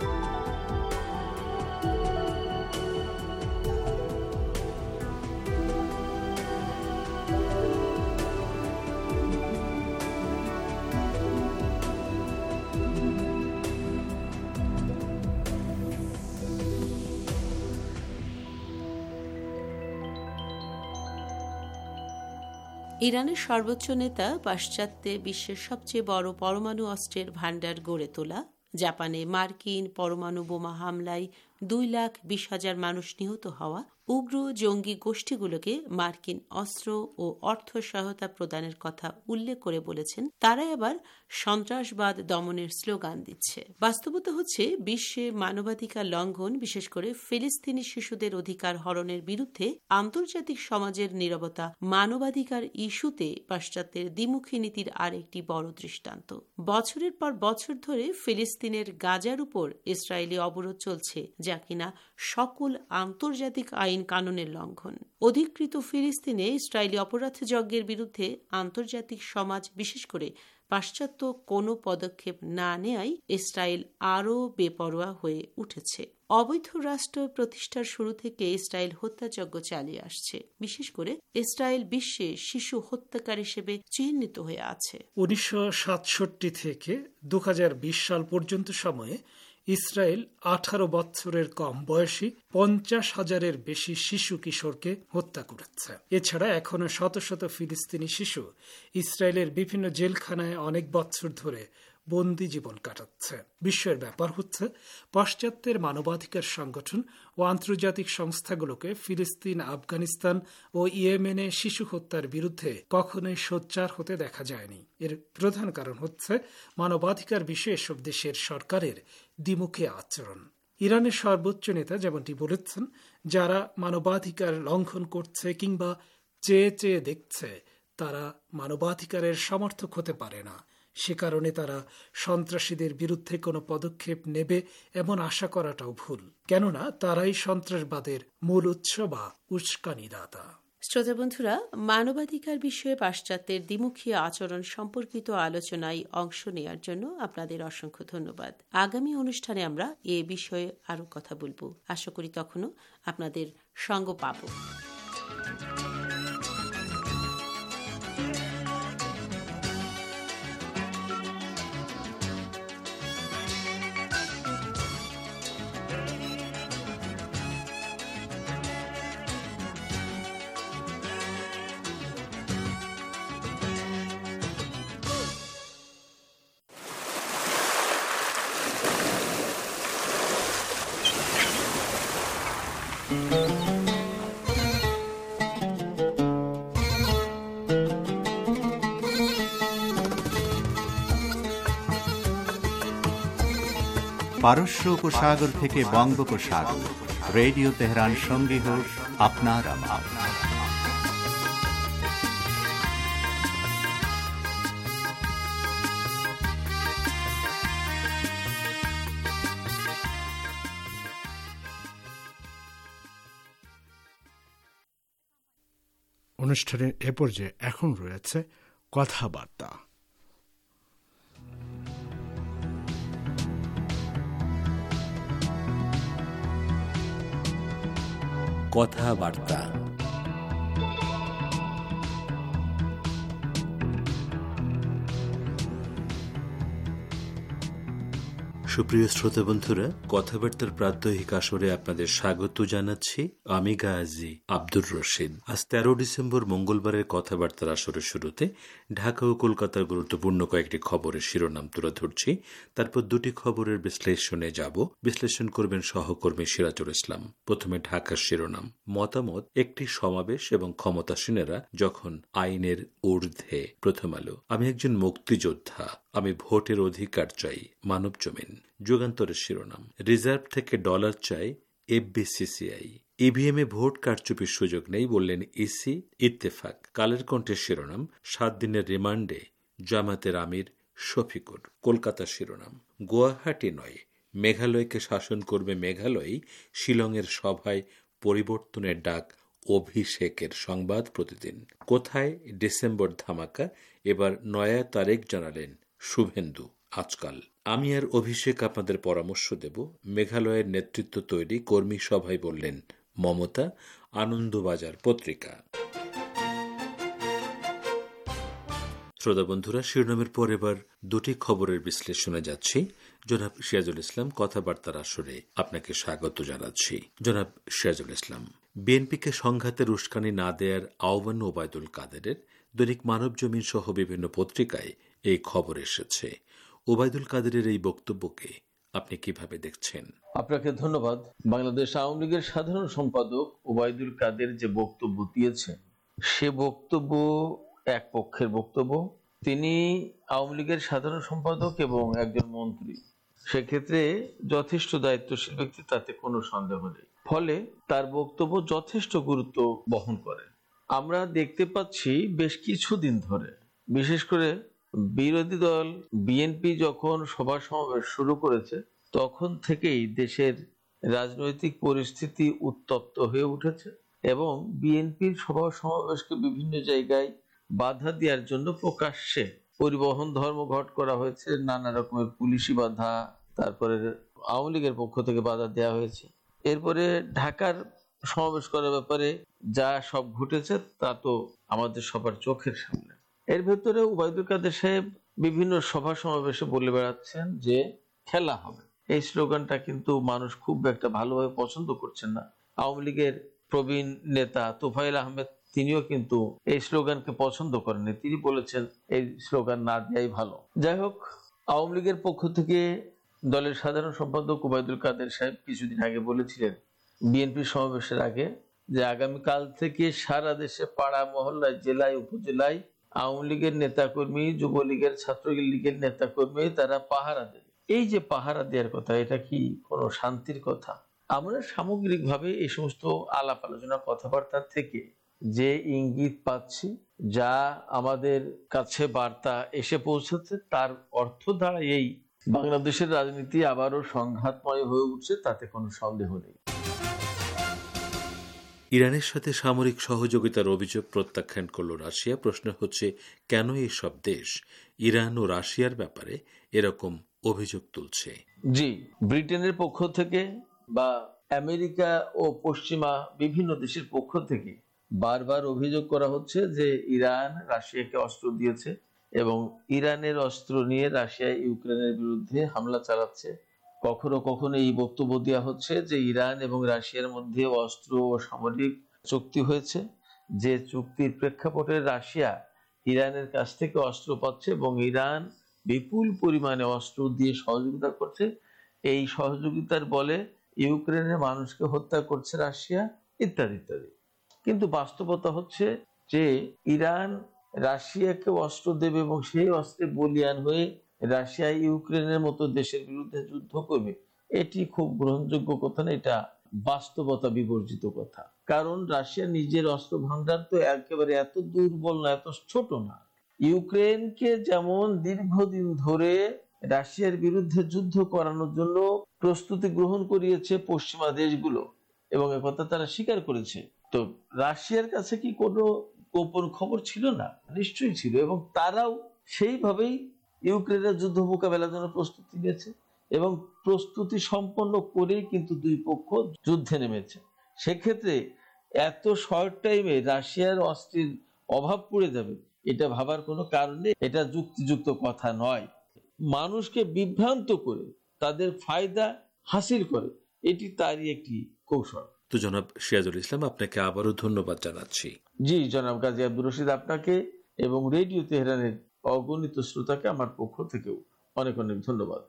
ইরানের সর্বোচ্চ নেতা পাশ্চাত্যে বিশ্বের সবচেয়ে বড় পরমাণু অস্ত্রের ভান্ডার গড়ে তোলা, জাপানে মার্কিন পরমাণু বোমা হামলায় দুই লাখ বিশ হাজার মানুষ নিহত হওয়া, উগ্র জঙ্গি গোষ্ঠীগুলোকে মার্কিন অস্ত্র ও অর্থ সহায়তা প্রদানের কথা উল্লেখ করে বলেছেন তারা এবার সন্ত্রাসবাদ দমনের স্লোগান দিচ্ছে। বাস্তবতা হচ্ছে বিশ্বে মানবাধিকার লঙ্ঘন, বিশেষ করে ফিলিস্তিনি শিশুদের অধিকার হরণের বিরুদ্ধে আন্তর্জাতিক সমাজের নীরবতা মানবাধিকার ইস্যুতে পাশ্চাত্যের দ্বিমুখী নীতির আর একটি বড় দৃষ্টান্ত। বছরের পর বছর ধরে ফিলিস্তিনের গাজার উপর ইসরায়েলি অবরোধ চলছে, যা কিনা সকল আন্তর্জাতিক আইন কানুনের লঙ্ঘন। অধিকৃত ফিলিস্তিনে ইসরায়েলি অপরাধযজ্ঞের বিরুদ্ধে আন্তর্জাতিক সমাজ, বিশেষ করে পাশ্চাত্য কোনো পদক্ষেপ না নেয়ায় ইসরায়েল আরও বেপরোয়া হয়ে উঠেছে। অবৈধ রাষ্ট্র প্রতিষ্ঠার শুরু থেকে ইসরায়েল হত্যাযজ্ঞ চালিয়ে আসছে। বিশেষ করে ইসরায়েল বিশ্বে শিশু হত্যাকার হিসেবে চিহ্নিত হয়ে আছে। উনিশশো সাতষট্টি থেকে দু হাজার বিশ সাল পর্যন্ত সময়ে ইসরায়েল আঠারো বছরের কম বয়সী পঞ্চাশ হাজারের বেশি শিশু কিশোরকে হত্যা করেছে। এছাড়া এখনো শত শত ফিলিস্তিনি শিশু ইসরায়েলের বিভিন্ন জেলখানায় অনেক বছর ধরে বন্দি জীবন কাটাচ্ছে। বিশ্বের ব্যাপার হচ্ছে পাশ্চাত্যের মানবাধিকার সংগঠন ও আন্তর্জাতিক সংস্থাগুলোকে ফিলিস্তিন, আফগানিস্তান ও ইয়েমেনে শিশু হত্যার বিরুদ্ধে কখনোই সোচ্চার হতে দেখা যায়নি। এর প্রধান কারণ হচ্ছে মানবাধিকার বিষয়ে এসব দেশের সরকারের দ্বিমুখী আচরণ। ইরানের সর্বোচ্চ নেতা যেমনটি বলেছেন, যারা মানবাধিকার লঙ্ঘন করছে কিংবা চেয়ে চেয়ে দেখছে তারা মানবাধিকারের সমর্থক হতে পারে না। সে কারণে তারা সন্ত্রাসীদের বিরুদ্ধে কোনো পদক্ষেপ নেবে এমন আশা করাটাও ভুল, কেননা তারাই সন্ত্রাসবাদের মূল উৎস বা উস্কানিদাতা। শ্রোতা বন্ধুরা, মানবাধিকার বিষয়ে পাশ্চাত্যের দ্বিমুখী আচরণ সম্পর্কিত আলোচনায় অংশ নেওয়ার জন্য আপনাদের অসংখ্য ধন্যবাদ। আগামী অনুষ্ঠানে আমরা এ বিষয়ে আরো কথা বলবো। আশা করি তখনও আপনাদের সঙ্গ পাব। পারস্য উপসাগর থেকে বঙ্গোপসাগর, রেডিও তেহরান সঙ্গী হোক আপনার আমার। অনুষ্ঠানের এ পর্যায়ে এখন রয়েছে কথাবার্তা। কথাবার্তা সুপ্রিয় শ্রোতা বন্ধুরা, কথাবার্তার প্রাত্যহিক আসরে আপনাদের স্বাগত জানাচ্ছি। আমি গাজী আব্দুর রশিদ। আজ তেরো ডিসেম্বর মঙ্গলবারের কথাবার্তার আসরের শুরুতে ঢাকা ও কলকাতার গুরুত্বপূর্ণ কয়েকটি খবরের শিরোনাম তুলে ধরছি। তারপর দুটি খবরের বিশ্লেষণে যাব। বিশ্লেষণ করবেন সহকর্মী সিরাজুল ইসলাম। প্রথমে ঢাকার শিরোনাম। মতামত, একটি সমাবেশ এবং ক্ষমতাসীনেরা যখন আইনের ঊর্ধ্বে। প্রথম আলো। আমি একজন মুক্তিযোদ্ধা, আমি ভোটের অধিকার চাই, মানব জমিন। যুগান্তরের শিরোনাম। রিজার্ভ থেকে ডলার চাই এফবিসিসিআই। ইভিএম এ ভোট কারচুপির সুযোগ নেই বললেন ইসি। ইত্তেফাক। কালের কণ্ঠের শিরোনাম। সাত দিনের রিমান্ডে জামাতের আমির শফিকুর। কলকাতা শিরোনাম। গুয়াহাটি নয়, মেঘালয়কে শাসন করবে মেঘালয়। শিলংয়ের সভায় পরিবর্তনের ডাক অভিষেকের সংবাদ প্রতিদিন। কোথায় ডিসেম্বর ধামাকা, এবার নয়া তারিখ জানালেন শুভেন্দু। আজকাল আমি আর অভিষেক আপনাদের পরামর্শ দেব। মেঘালয়ের নেতৃত্ব তৈরি, কর্মী সভায় বললেন মমতা। আনন্দবাজার পত্রিকা। শ্রোতা বন্ধুরা, শিরোনামের পর এবার দুটি খবরের বিশ্লেষণে যাচ্ছি। জনাব সিরাজুল ইসলাম, কথাবার্তার আসরে আপনাকে স্বাগত জানাচ্ছি। জনাব সিরাজুল ইসলাম, বিএনপিকে সংঘাতের উস্কানি না দেয়ার আহ্বান ওবায়দুল কাদেরের। দৈনিক মানব জমিন সহ বিভিন্ন পত্রিকায় এই খবর এসেছে। ওবায়দুল কাদেরের এই বক্তব্যকে আপনি কিভাবে দেখছেন? আপনাকে ধন্যবাদ। বাংলাদেশ আওয়ামী লীগের সাধারণ সম্পাদক ওবায়দুল কাদের যে বক্তব্য দিয়েছেন, সে বক্তব্য এক পক্ষের বক্তব্য। তিনি আওয়ামী লীগের সাধারণ সম্পাদক এবং একজন মন্ত্রী, সেক্ষেত্রে যথেষ্ট দায়িত্বশীল ব্যক্তি, তাতে কোনো সন্দেহ নেই। ফলে তার বক্তব্য যথেষ্ট গুরুত্ব বহন করে। আমরা দেখতে পাচ্ছি বেশ কিছুদিন ধরে, বিশেষ করে বিরোধী দল বিএনপি যখন সভা সমাবেশ শুরু করেছে, তখন থেকেই দেশের রাজনৈতিক পরিস্থিতি উত্তপ্ত হয়ে উঠেছে এবং বিএনপির সভা সমাবেশকে বিভিন্ন জায়গায় বাধা দেওয়ার জন্য প্রকাশ্যে পরিবহন ধর্মঘট করা হয়েছে, নানা রকমের পুলিশি বাধা, তারপরে আওয়ামী লীগের পক্ষ থেকে বাধা দেওয়া হয়েছে। এরপরে ঢাকার সমাবেশ করার ব্যাপারে যা সব ঘটেছে তা তো আমাদের সবার চোখের সামনে। এর ভেতরে ওবায়দুল কাদের সাহেব বিভিন্ন সভা সমাবেশে বলে বেড়াচ্ছেন যে খেলা হবে। এই স্লোগানটা কিন্তু মানুষ খুব একটা ভালোভাবে পছন্দ করছেন না। আওয়ামী লীগের প্রবীণ নেতা তোফায়েল আহমেদ তিনিও কিন্তু এই স্লোগানকে পছন্দ করেননি। তিনি বলেছেন এই স্লোগান না দেওয়াই ভালো। যাই হোক, আওয়ামী লীগের পক্ষ থেকে দলের সাধারণ সম্পাদক ওবায়দুল কাদের সাহেব কিছুদিন আগে বলেছিলেন বিএনপি সমাবেশের আগে যে আগামীকাল থেকে সারা দেশে পাড়া মহল্লায়, জেলায়, উপজেলায় আওয়ামী লীগের নেতাকর্মী, যুবলীগের, ছাত্রলীগের নেতাকর্মী তারা পাহারা দেবে। এই যে পাহারা দেওয়ার কথা, এটা কি কোনো শান্তির কথা? আমরা সামগ্রিকভাবে এই সমস্ত আলাপ আলোচনা কথাবার্তা থেকে যে ইঙ্গিত পাচ্ছি, যা আমাদের কাছে বার্তা এসে পৌঁছাচ্ছে, তার অর্থ দাঁড়ায় এই বাংলাদেশের রাজনীতি আবারও সংঘাতময় হয়ে উঠছে, তাতে কোনো সন্দেহ নেই। ইরানের সাথে সামরিক সহযোগিতার অভিযোগ প্রত্যাখ্যান করল রাশিয়া। প্রশ্ন হচ্ছে, কেন এই সব দেশ ইরান ও রাশিয়ার ব্যাপারে এরকম অভিযোগ তুলছে? জি, ব্রিটেনের পক্ষ থেকে বা আমেরিকা ও পশ্চিমা বিভিন্ন দেশের পক্ষ থেকে বারবার অভিযোগ করা হচ্ছে যে ইরান রাশিয়াকে অস্ত্র দিয়েছে এবং ইরানের অস্ত্র নিয়ে রাশিয়া ইউক্রেনের বিরুদ্ধে হামলা চালাচ্ছে। কখনো কখনো এই বক্তব্য দেওয়া হচ্ছে যে ইরান এবং রাশিয়ার মধ্যে অস্ত্র ও সামরিক চুক্তি হয়েছে, যে চুক্তির প্রেক্ষাপটে রাশিয়া ইরানের কাছ থেকে অস্ত্র পাচ্ছে এবং ইরান বিপুল পরিমাণে অস্ত্র দিয়ে সহযোগিতা করছে। এই সহযোগিতার বলে ইউক্রেনের মানুষকে হত্যা করছে রাশিয়া, ইত্যাদি ইত্যাদি। কিন্তু বাস্তবতা হচ্ছে যে ইরান রাশিয়াকে অস্ত্র দেবে এবং সেই অস্ত্রে বলিয়ান হয়ে রাশিয়া ইউক্রেনের মতো দেশের বিরুদ্ধে যুদ্ধ করবে, এটি খুব গ্রহণযোগ্য কথা না, এটা বাস্তবতা বিবর্জিত কথা। কারণ রাশিয়া নিজের অস্ত্র ভান্ডার তো একেবারে এত দুর্বল না, এত ছোট না। ইউক্রেনকে যেমন দীর্ঘদিন ধরে রাশিয়ার বিরুদ্ধে যুদ্ধ করানোর জন্য প্রস্তুতি গ্রহণ করিয়েছে পশ্চিমা দেশগুলো এবং একথা তারা স্বীকার করেছে, তো রাশিয়ার কাছে কি কোনো গোপন খবর ছিল না? নিশ্চয়ই ছিল, এবং তারাও সেইভাবেই ইউক্রেনের যুদ্ধ মোকাবেলার জন্য প্রস্তুতি নিয়েছে এবং প্রস্তুতি সম্পন্ন করেই কিন্তু দুই পক্ষ যুদ্ধে নেমেছে। সেক্ষেত্রে এত শর্ট টাইমে রাশিয়ার অস্ত্রের অভাব পড়ে যাবে, এটা ভাবার কোনো কারণ নেই। এটা যুক্তিযুক্ত কথা নয়। মানুষকে বিভ্রান্ত করে তাদের ফায়দা হাসিল করে, এটি তারই একটি কৌশল। তো জনাব সিরাজুল ইসলাম, আপনাকে আবারও ধন্যবাদ জানাচ্ছি। জি জনাব গাজী আব্দুর রশিদ, আপনাকে এবং রেডিও তেহরানের অগণিত শ্রোতাকে আমার পক্ষ থেকেও অনেক অনেক ধন্যবাদ।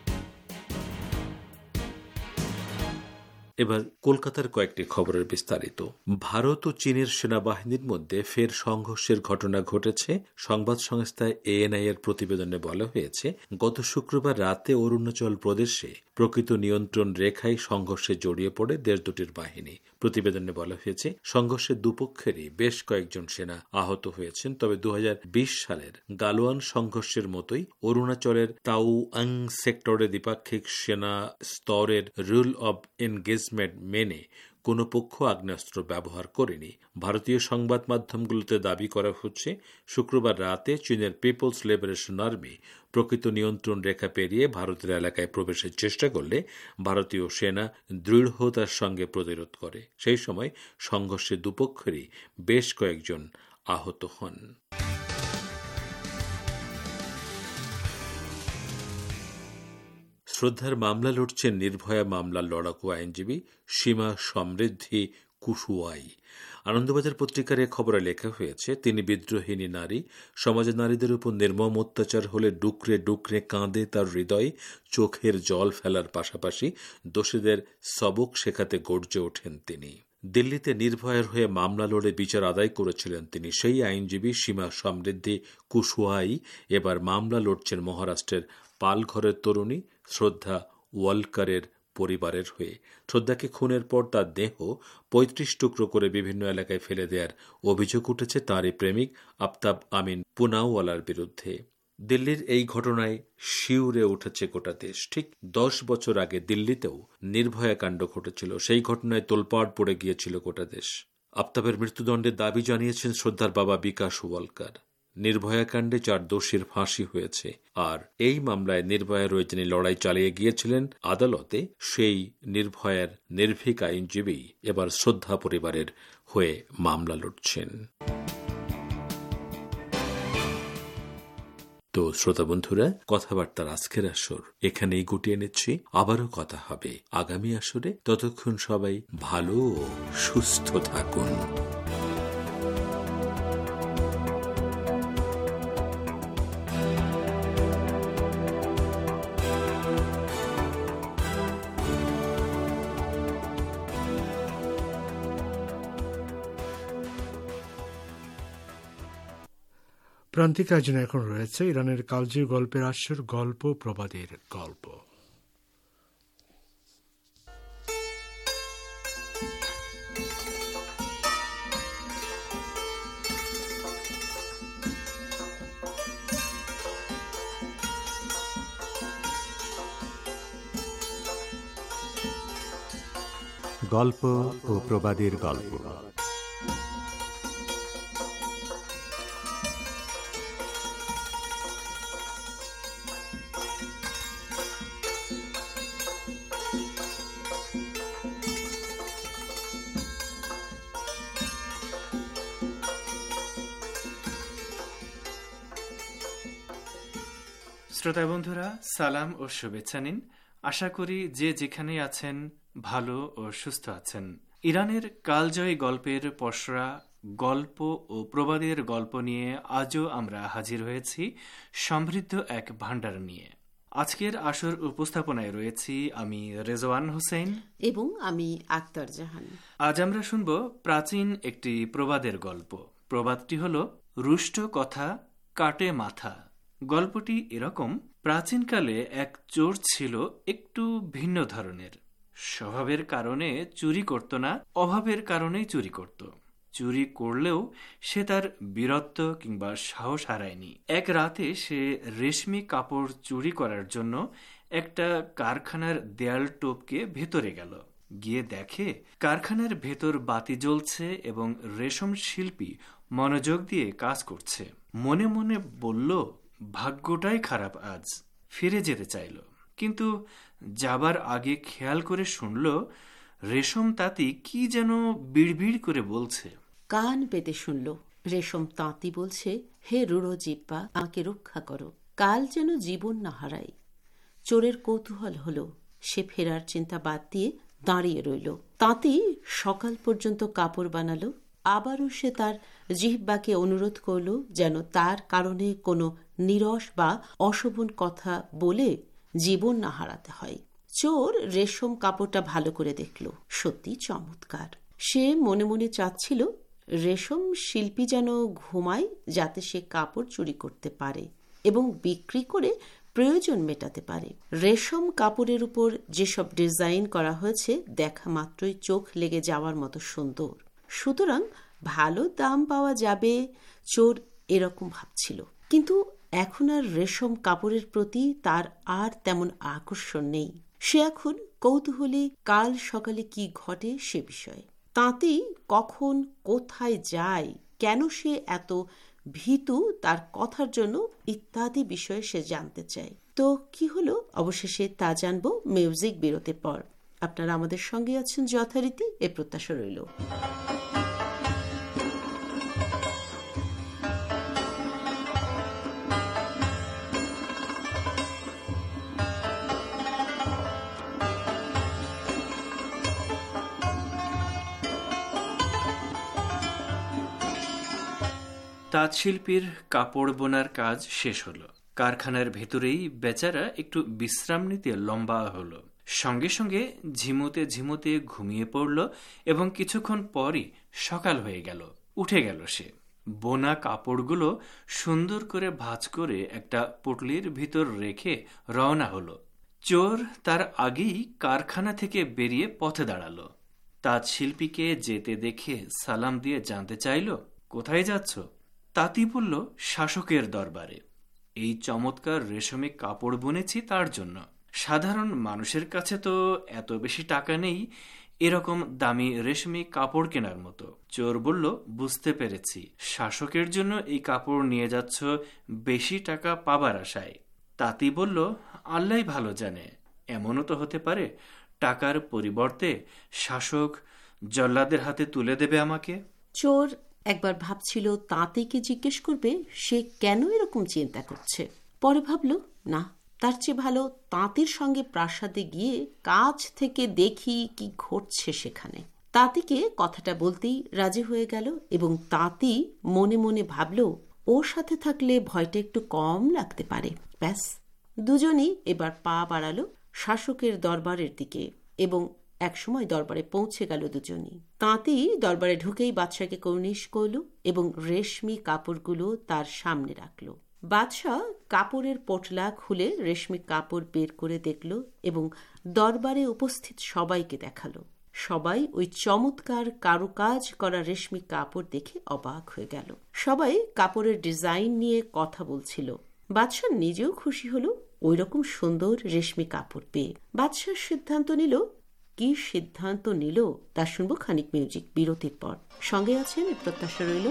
এবার কলকাতার কয়েকটি খবরের বিস্তারিত। ভারত ও চীনের সেনাবাহিনীর মধ্যে ফের সংঘর্ষের ঘটনা ঘটেছে। সংবাদ সংস্থা এএনআই এর প্রতিবেদনে বলা হয়েছে, গত শুক্রবার রাতে অরুণাচল প্রদেশে প্রকৃত নিয়ন্ত্রণ রেখায় সংঘর্ষে জড়িয়ে পড়ে দেশ দুটির বাহিনী। প্রতিবেদনে বলা হয়েছে, সংঘর্ষে দুপক্ষেরই বেশ কয়েকজন সেনা আহত হয়েছেন। তবে দু হাজার বিশ সালের গালোয়ান সংঘর্ষের মতোই অরুণাচলের তাওয়াং সেক্টরে দ্বিপাক্ষিক সেনা স্তরের রুল অব এনগেজ মেনে কোন পক্ষ আগ্নেয়াস্ত্র ব্যবহার করেনি। ভারতীয় সংবাদ মাধ্যমগুলোতে দাবি করা হচ্ছে, শুক্রবার রাতে চীনের পিপলস লিবারেশন আর্মি প্রকৃত নিয়ন্ত্রণ রেখা পেরিয়ে ভারতের এলাকায় প্রবেশের চেষ্টা করলে ভারতীয় সেনা দৃঢ়তার সঙ্গে প্রতিরোধ করে। সেই সময় সংঘর্ষে দুপক্ষেরই বেশ কয়েকজন আহত হন। শ্রদ্ধার মামলা লড়ছেন নির্ভয়া মামলার লড়াকু আইনজীবী সীমা সমৃদ্ধি কুশুয়াই। আনন্দবাজার পত্রিকার এ খবরে লেখা হয়েছে, তিনি বিদ্রোহিণী নারী, সমাজে নারীদের উপর নির্মম অত্যাচার হলে ডুকরে ডুকরে কাঁদে তার হৃদয়, চোখের জল ফেলার পাশাপাশি দোষীদের সবক শেখাতে গর্জে ওঠেন তিনি। দিল্লিতে নির্ভয়ের হয়ে মামলা লড়ে বিচার আদায় করেছিলেন তিনি। সেই আইনজীবী সীমা সমৃদ্ধি কুশুয়াই এবার মামলা লড়ছেন মহারাষ্ট্রের পালঘরের তরুণী শ্রদ্ধা ওয়ালকারের পরিবারের হয়ে। শ্রদ্ধাকে খুনের পর তার দেহ পঁয়ত্রিশ টুকরো করে বিভিন্ন এলাকায় ফেলে দেওয়ার অভিযোগ উঠেছে তাঁরই প্রেমিক আফতাব আমিন পুনাওয়ালার বিরুদ্ধে। দিল্লির এই ঘটনায় শিউরে উঠেছে গোটা দেশ। ঠিক দশ বছর আগে দিল্লিতেও নির্ভয়া কাণ্ড ঘটেছিল, সেই ঘটনায় তোলপাড় পড়ে গিয়েছিল গোটা দেশ। আফতাবের মৃত্যুদণ্ডের দাবি জানিয়েছেন শ্রদ্ধার বাবা বিকাশ ওয়ালকার। নির্ভয়া কাণ্ডে চার দোষীর ফাঁসি হয়েছে, আর এই মামলায় নির্ভয়ার হয়ে যিনি লড়াই চালিয়ে গিয়েছিলেন আদালতে, সেই নির্ভয়ার নির্ভীক আইনজীবী এবার শ্রদ্ধা পরিবারের হয়ে মামলা লড়ছেন। তো শ্রোতা বন্ধুরা, কথাবার্তার আজকের আসর এখানেই গুটিয়ে নিচ্ছি। আবারও কথা হবে আগামী আসরে। ততক্ষণ সবাই ভালো ও সুস্থ থাকুন। প্রান্তিক আয়োজনে এখন রয়েছে ইরানের কালজয়ী গল্পের আসর, গল্প প্রবাদের গল্প। গল্প ও প্রবাদের গল্প। শ্রোতা বন্ধুরা, সালাম ও শুভেচ্ছা নিন। আশা করি যে যেখানে আছেন ভালো ও সুস্থ আছেন। ইরানের কালজয়ী গল্পের পসরা গল্প ও প্রবাদের গল্প নিয়ে আজও আমরা হাজির হয়েছি সমৃদ্ধ এক ভাণ্ডার নিয়ে। আজকের আসর উপস্থাপনায় রয়েছি আমি রেজওয়ান হোসেন এবং আমি আক্তার জাহান। আজ আমরা শুনব প্রাচীন একটি প্রবাদের গল্প। প্রবাদটি হল রুষ্ট কথা কাটে মাথা। গল্পটি এরকম, প্রাচীনকালে এক চোর ছিল একটু ভিন্ন ধরনের। স্বভাবের কারণে চুরি করত না, অভাবের কারণেই চুরি করত। চুরি করলেও সে তার বীরত্ব কিংবা সাহস হারায়নি। এক রাতে সে রেশমি কাপড় চুরি করার জন্য একটা কারখানার দেয়াল টপকে ভেতরে গেল। গিয়ে দেখে কারখানার ভেতর বাতি জ্বলছে এবং রেশম শিল্পী মনোযোগ দিয়ে কাজ করছে। মনে মনে বলল, ভাগ্যটাই খারাপ, আজ ফিরে যেতে চাইল। কিন্তু যাবার আগে খেয়াল করে শুনল রেশম তাঁতি কি যেন বিড়বিড় করে বলছে। কান পেতে শুনল রেশম তাঁতি বলছে, হে রুড়ো জিব্বা, আমাকে রক্ষা করো, কাল যেন জীবন না হারাই। চোরের কৌতূহল হলো, সে ফেরার চিন্তা বাদ দিয়ে দাঁড়িয়ে রইল। তাঁতি সকাল পর্যন্ত কাপড় বানালো। আবারও সে তার জিহ্বাকে অনুরোধ করল যেন তার কারণে কোনো নিরস বা অশোভন কথা বলে জীবন না হারাতে হয়। চোর রেশম কাপড়টা ভালো করে দেখল, সত্যি চমৎকার। সে মনে মনে চাচ্ছিল রেশম শিল্পী যেন ঘুমায়, যাতে সে কাপড় চুরি করতে পারে এবং বিক্রি করে প্রয়োজন মেটাতে পারে। রেশম কাপড়ের উপর যেসব ডিজাইন করা হয়েছে দেখা মাত্রই চোখ লেগে যাওয়ার মতো সুন্দর, সুতরাং ভালো দাম পাওয়া যাবে, চোর এরকম ভাবছিল। কিন্তু এখন আর রেশম কাপড়ের প্রতি তার আর তেমন আকর্ষণ নেই। সে এখন কৌতূহলী কাল সকালে কি ঘটে সে বিষয়ে। তাঁতি কখন কোথায় যায়, কেন সে এত ভীতু তার কথার জন্য ইত্যাদি বিষয়ে সে জানতে চায়। তো কি হলো অবশেষে তা জানবো মিউজিক বিরতির পর। আপনারা আমাদের সঙ্গে আছেন যথারীতি, এ প্রত্যাশা রইল। তাঁতশিল্পীর কাপড় বোনার কাজ শেষ হলো। কারখানার ভেতরেই বেচারা একটু বিশ্রাম নিতে লম্বা হলো। সঙ্গে সঙ্গে ঝিমুতে ঝিমুতে ঘুমিয়ে পড়ল এবং কিছুক্ষণ পরই সকাল হয়ে গেল। উঠে গেল সে। বোনা কাপড়গুলো সুন্দর করে ভাঁজ করে একটা পুটলির ভিতর রেখে রওনা হলো। চোর তার আগেই কারখানা থেকে বেরিয়ে পথে দাঁড়ালো। তাঁত শিল্পীকে যেতে দেখে সালাম দিয়ে জানতে চাইল, কোথায় যাচ্ছ? তাঁতি বলল, শাসকের দরবারে। এই চমৎকার রেশমে কাপড় বুনেছি তার জন্য। সাধারণ মানুষের কাছে তো এত বেশি টাকা নেই এরকম দামি রেশমি কাপড় কেনার মতো। চোর বলল, বুঝতে পেরেছি, শাসকের জন্য এই কাপড় নিয়ে যাচ্ছ বেশি টাকা পাবার আশায়। তাঁতি বলল, আল্লাহ ভালো জানে, এমনও তো হতে পারে টাকার পরিবর্তে শাসক জল্লাদের হাতে তুলে দেবে আমাকে। চোর একবার ভাবছিল তাঁতিকে জিজ্ঞেস করবে সে কেন এরকম চিন্তা করছে। পরে ভাবল, না, তার চেয়ে ভালো তাঁতির সঙ্গে প্রাসাদে গিয়ে কাছ থেকে দেখি কি ঘটছে সেখানে। তাঁতিকে কথাটা বলতেই রাজি হয়ে গেল এবং তাঁতি মনে মনে ভাবল ওর সাথে থাকলে ভয়টা একটু কম লাগতে পারে। ব্যাস, দুজনই এবার পা বাড়ালো শাসকের দরবারের দিকে এবং একসময় দরবারে পৌঁছে গেল দুজনই। তাঁতি দরবারে ঢুকেই বাদশাকে কর্নিশ করল এবং রেশমি কাপড়গুলো তার সামনে রাখল। বাদশাহ কাপড়ের পোটলা খুলে রেশমি কাপড় বের করে দেখল এবং দরবারে উপস্থিত সবাইকে দেখালো। সবাই ওই চমৎকার কারুকাজ করা রেশমি কাপড় দেখে অবাক হয়ে গেল। সবাই কাপড়ের ডিজাইন নিয়ে কথা বলছিল। বাদশাহ নিজেও খুশি হলো ওই রকম সুন্দর রেশমি কাপড় পেয়ে। বাদশাহ সিদ্ধান্ত নিল। কি সিদ্ধান্ত নিল তা শুনবো খানিক মিউজিক বিরতির পর। সঙ্গে আছেন প্রত্যাশা রইল।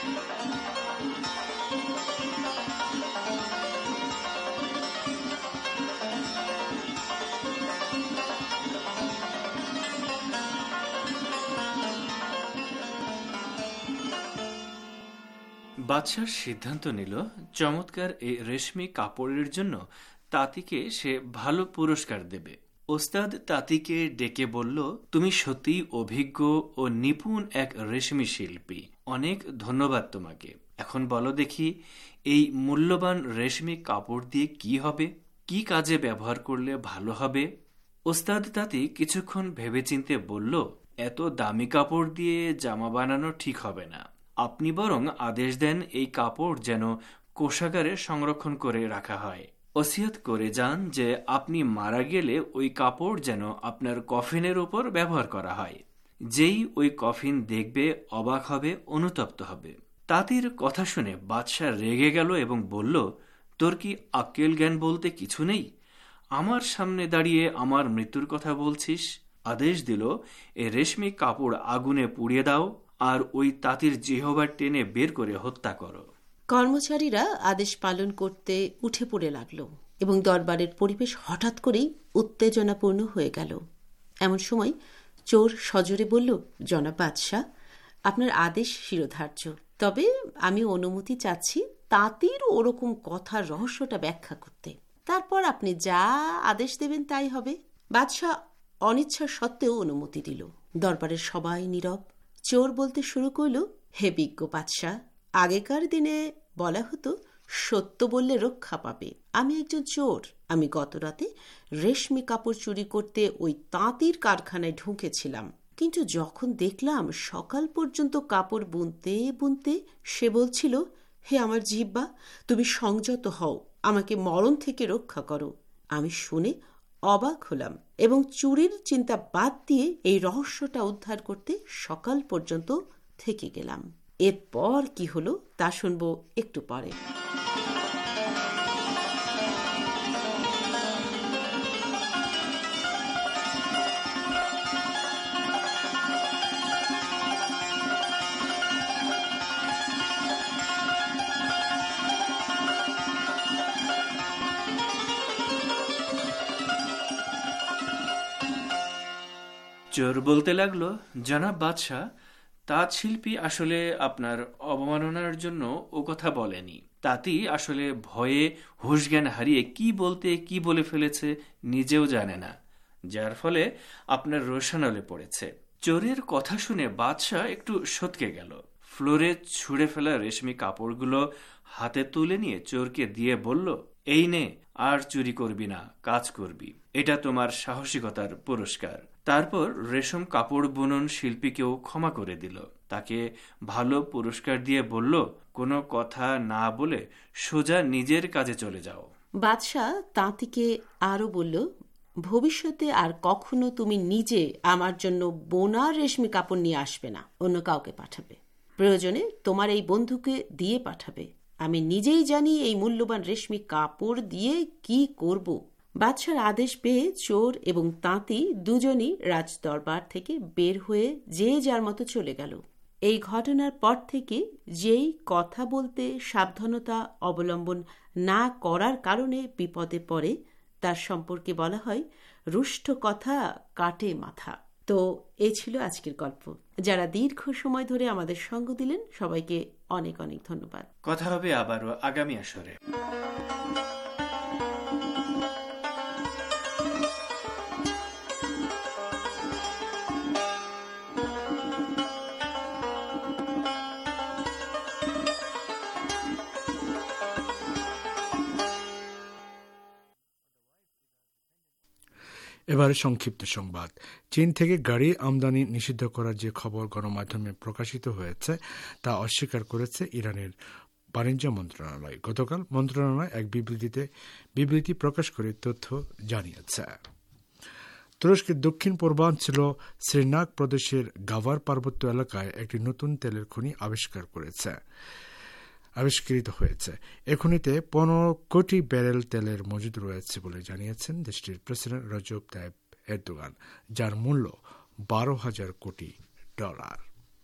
বাদশাহ সিদ্ধান্ত নিল চমৎকার এই রেশমি কাপড়ের জন্য তাঁতিকে সে ভালো পুরস্কার দেবে। ওস্তাদ তাঁতিকে ডেকে বলল, তুমি সত্যিই অভিজ্ঞ ও নিপুণ এক রেশমি শিল্পী, অনেক ধন্যবাদ তোমাকে। এখন বলো দেখি, এই মূল্যবান রেশমি কাপড় দিয়ে কি হবে, কি কাজে ব্যবহার করলে ভালো হবে? ওস্তাদ তাঁতি কিছুক্ষণ ভেবেচিন্তে বলল, এত দামি কাপড় দিয়ে জামা বানানো ঠিক হবে না। আপনি বরং আদেশ দেন এই কাপড় যেন কোষাগারে সংরক্ষণ করে রাখা হয়। ওসিয়ত করে যান যে আপনি মারা গেলে ওই কাপড় যেন আপনার কফিনের উপর ব্যবহার করা হয়। যেই ওই কফিন দেখবে অবাক হবে, অনুতপ্ত হবে। তাঁতির কথা শুনে বাদশাহ রেগে গেল এবং বলল, তোর কি আক্কেল জ্ঞান বলতে কিছু নেই? আমার সামনে দাঁড়িয়ে আমার মৃত্যুর কথা বলছিস? আদেশ দিল, এ রেশমি কাপড় আগুনে পুড়িয়ে দাও আর ওই তাঁতির জিহ্বা টেনে বের করে হত্যা করো। কর্মচারীরা আদেশ পালন করতে উঠে পড়ে লাগলো এবং দরবারের পরিবেশ হঠাৎ করেই উত্তেজনাপূর্ণ হয়ে গেল। এমন সময় চোর সজোরে বলল, জনাব বাদশাহ, আপনার আদেশ শিরোধার্য, তবে আমি অনুমতি চাচ্ছি তাঁতির ওরকম কথার রহস্যটা ব্যাখ্যা করতে। তারপর আপনি যা আদেশ দেবেন তাই হবে। বাদশাহ অনিচ্ছা সত্ত্বেও অনুমতি দিল। দরবারের সবাই নীরব। চোর বলতে শুরু করল, হে বিজ্ঞ বাদশাহ, আগেকার দিনে বলা হতো সত্য বললে রক্ষা পাবে। আমি একজন চোর। আমি গতরাতে রেশমি কাপড় চুরি করতে ওই তাঁতির কারখানায় ঢুকেছিলাম, কিন্তু যখন দেখলাম সকাল পর্যন্ত কাপড় বুনতে বুনতে সে বলছিল, হে আমার জিহ্বা, তুমি সংযত হও, আমাকে মরণ থেকে রক্ষা করো। আমি শুনে অবাক হলাম এবং চুরির চিন্তা বাদ দিয়ে এই রহস্যটা উদ্ধার করতে সকাল পর্যন্ত থেকে গেলাম। এরপর কি হলো তা শুনবো একটু পরে। চোর বলতে লাগলো, জনাব বাদশাহ, তাঁত শিল্পী আসলে আপনার অবমাননার জন্য ও কথা বলেনি। তাঁতি আসলে ভয়ে হুঁশ জ্ঞান হারিয়ে কি বলতে কি বলে ফেলেছে নিজেও জানে না, যার ফলে আপনার রোশানলে পড়েছে। চোরের কথা শুনে বাদশাহ একটু সতকে গেল। ফ্লোরে ছুঁড়ে ফেলা রেশমি কাপড়গুলো হাতে তুলে নিয়ে চোরকে দিয়ে বলল, এই নে, আর চুরি করবি না, কাজ করবি, এটা তোমার সাহসিকতার পুরস্কার। তারপর রেশম কাপড় বুনন শিল্পীকেও ক্ষমা করে দিল, তাকে ভালো পুরস্কার দিয়ে বলল, কোনো কথা না বলে সোজা নিজের কাজে চলে যাও। বাদশাহ তাঁতিকে আরো বলল, ভবিষ্যতে আর কখনো তুমি নিজে আমার জন্য বোনার রেশমি কাপড় নিয়ে আসবে না, অন্য কাউকে পাঠাবে। প্রয়োজনে তোমার এই বন্ধুকে দিয়ে পাঠাবে। আমি নিজেই জানি এই মূল্যবান রেশমি কাপড় দিয়ে কি করব। বাদশার আদেশ পেয়ে চোর এবং তাঁতি দুজনই রাজদরবার থেকে বের হয়ে যে যার মতো চলে গেল। এই ঘটনার পর থেকে যেই কথা বলতে সাবধানতা অবলম্বন না করার কারণে বিপদে পড়ে, তার সম্পর্কে বলা হয় রুষ্ট কথা কাটে মাথা। তো এই ছিল আজকের গল্প। যারা দীর্ঘ সময় ধরে আমাদের সঙ্গ দিলেন সবাইকে অনেক অনেক ধন্যবাদ। কথা হবে আবারও আগামী আসরে। এবারে সংক্ষিপ্ত সংবাদ। চীন থেকে গাড়ি আমদানি নিষিদ্ধ করার যে খবর গণমাধ্যমে প্রকাশিত হয়েছে তা অস্বীকার করেছে ইরানের বাণিজ্য মন্ত্রণালয়। গতকাল মন্ত্রণালয় এক বিবৃতিতে বিবৃতি প্রকাশ করে তথ্য জানিয়েছে। তুরস্কের দক্ষিণ পূর্বাঞ্চল শ্রীনাক প্রদেশের গাভার পার্বত্য এলাকায় একটি নতুন তেলের খনি আবিষ্কার করেছে আবিষ্কৃত হয়েছে। এ খনিতে পনেরো কোটি ব্যারেল তেলের মজুদ রয়েছে বলে জানিয়েছেন দেশটির প্রেসিডেন্ট রজব তাইপ এরদোগান, যার মূল্য বারো হাজার কোটি ডলার।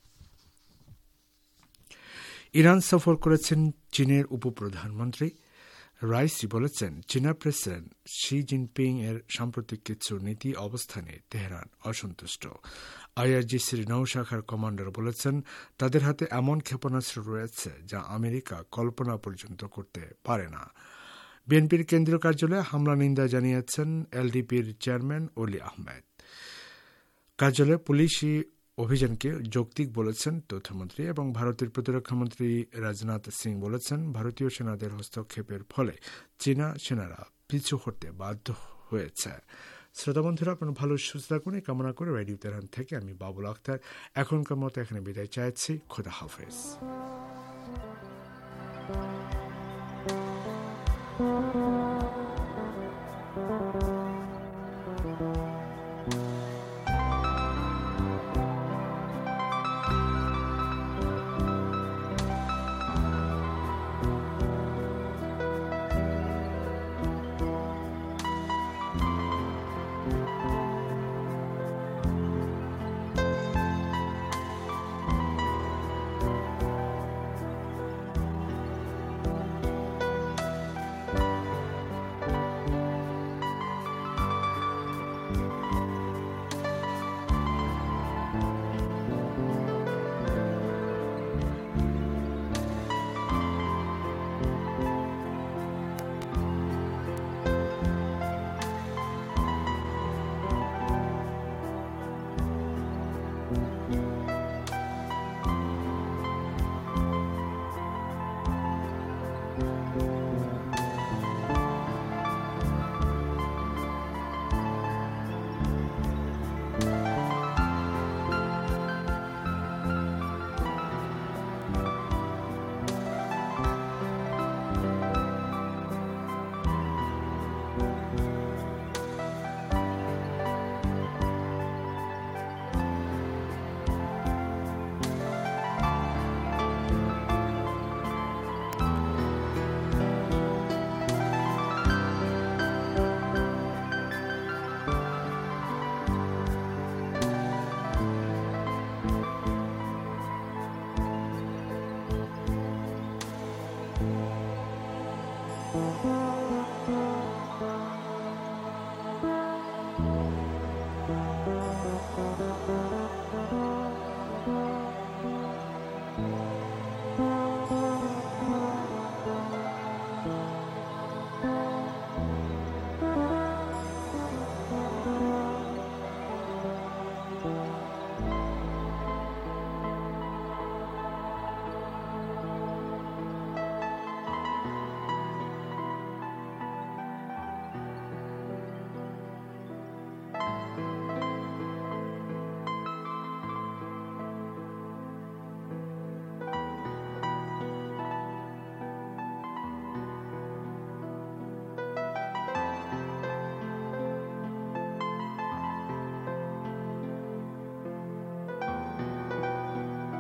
ইরান সফর করেছেন চীনের উপপ্রধানমন্ত্রী রাইসি বলেছেন, চীনা প্রেসিডেন্ট শি জিনপিং এর সাম্প্রতিক কিছু নীতি অবস্থানে তেহরান অসন্তুষ্ট। আইআরজিসির নৌশাখার কমান্ডার বলেছেন, তাদের হাতে এমন ক্ষেপণাস্ত্র রয়েছে যা আমেরিকা কল্পনা পর্যন্ত করতে পারে না। বিএনপির কেন্দ্রীয় কার্যালয়ে হামলা নিন্দা জানিয়েছেন এলডিপির চেয়ারম্যান অলি আহমেদ। কার্যালয়ে পুলিশি অভিযানকে যৌক্তিক বলেছেন তথ্যমন্ত্রী, এবং ভারতের প্রতিরক্ষামন্ত্রী রাজনাথ সিং বলেছেন, ভারতীয় সেনাদের হস্তক্ষেপের ফলে চীনা সেনারা পিছু হটতে বাধ্য হয়েছে। শ্রোতা বন্ধুরা, আপনার ভালো সুস্থ থাকুন এই কামনা করে রেডিও তেহরান থেকে আমি বাবুল আক্তার এখনকার মতো এখানে বিদায় চাইছি। খোদা হাফেজ।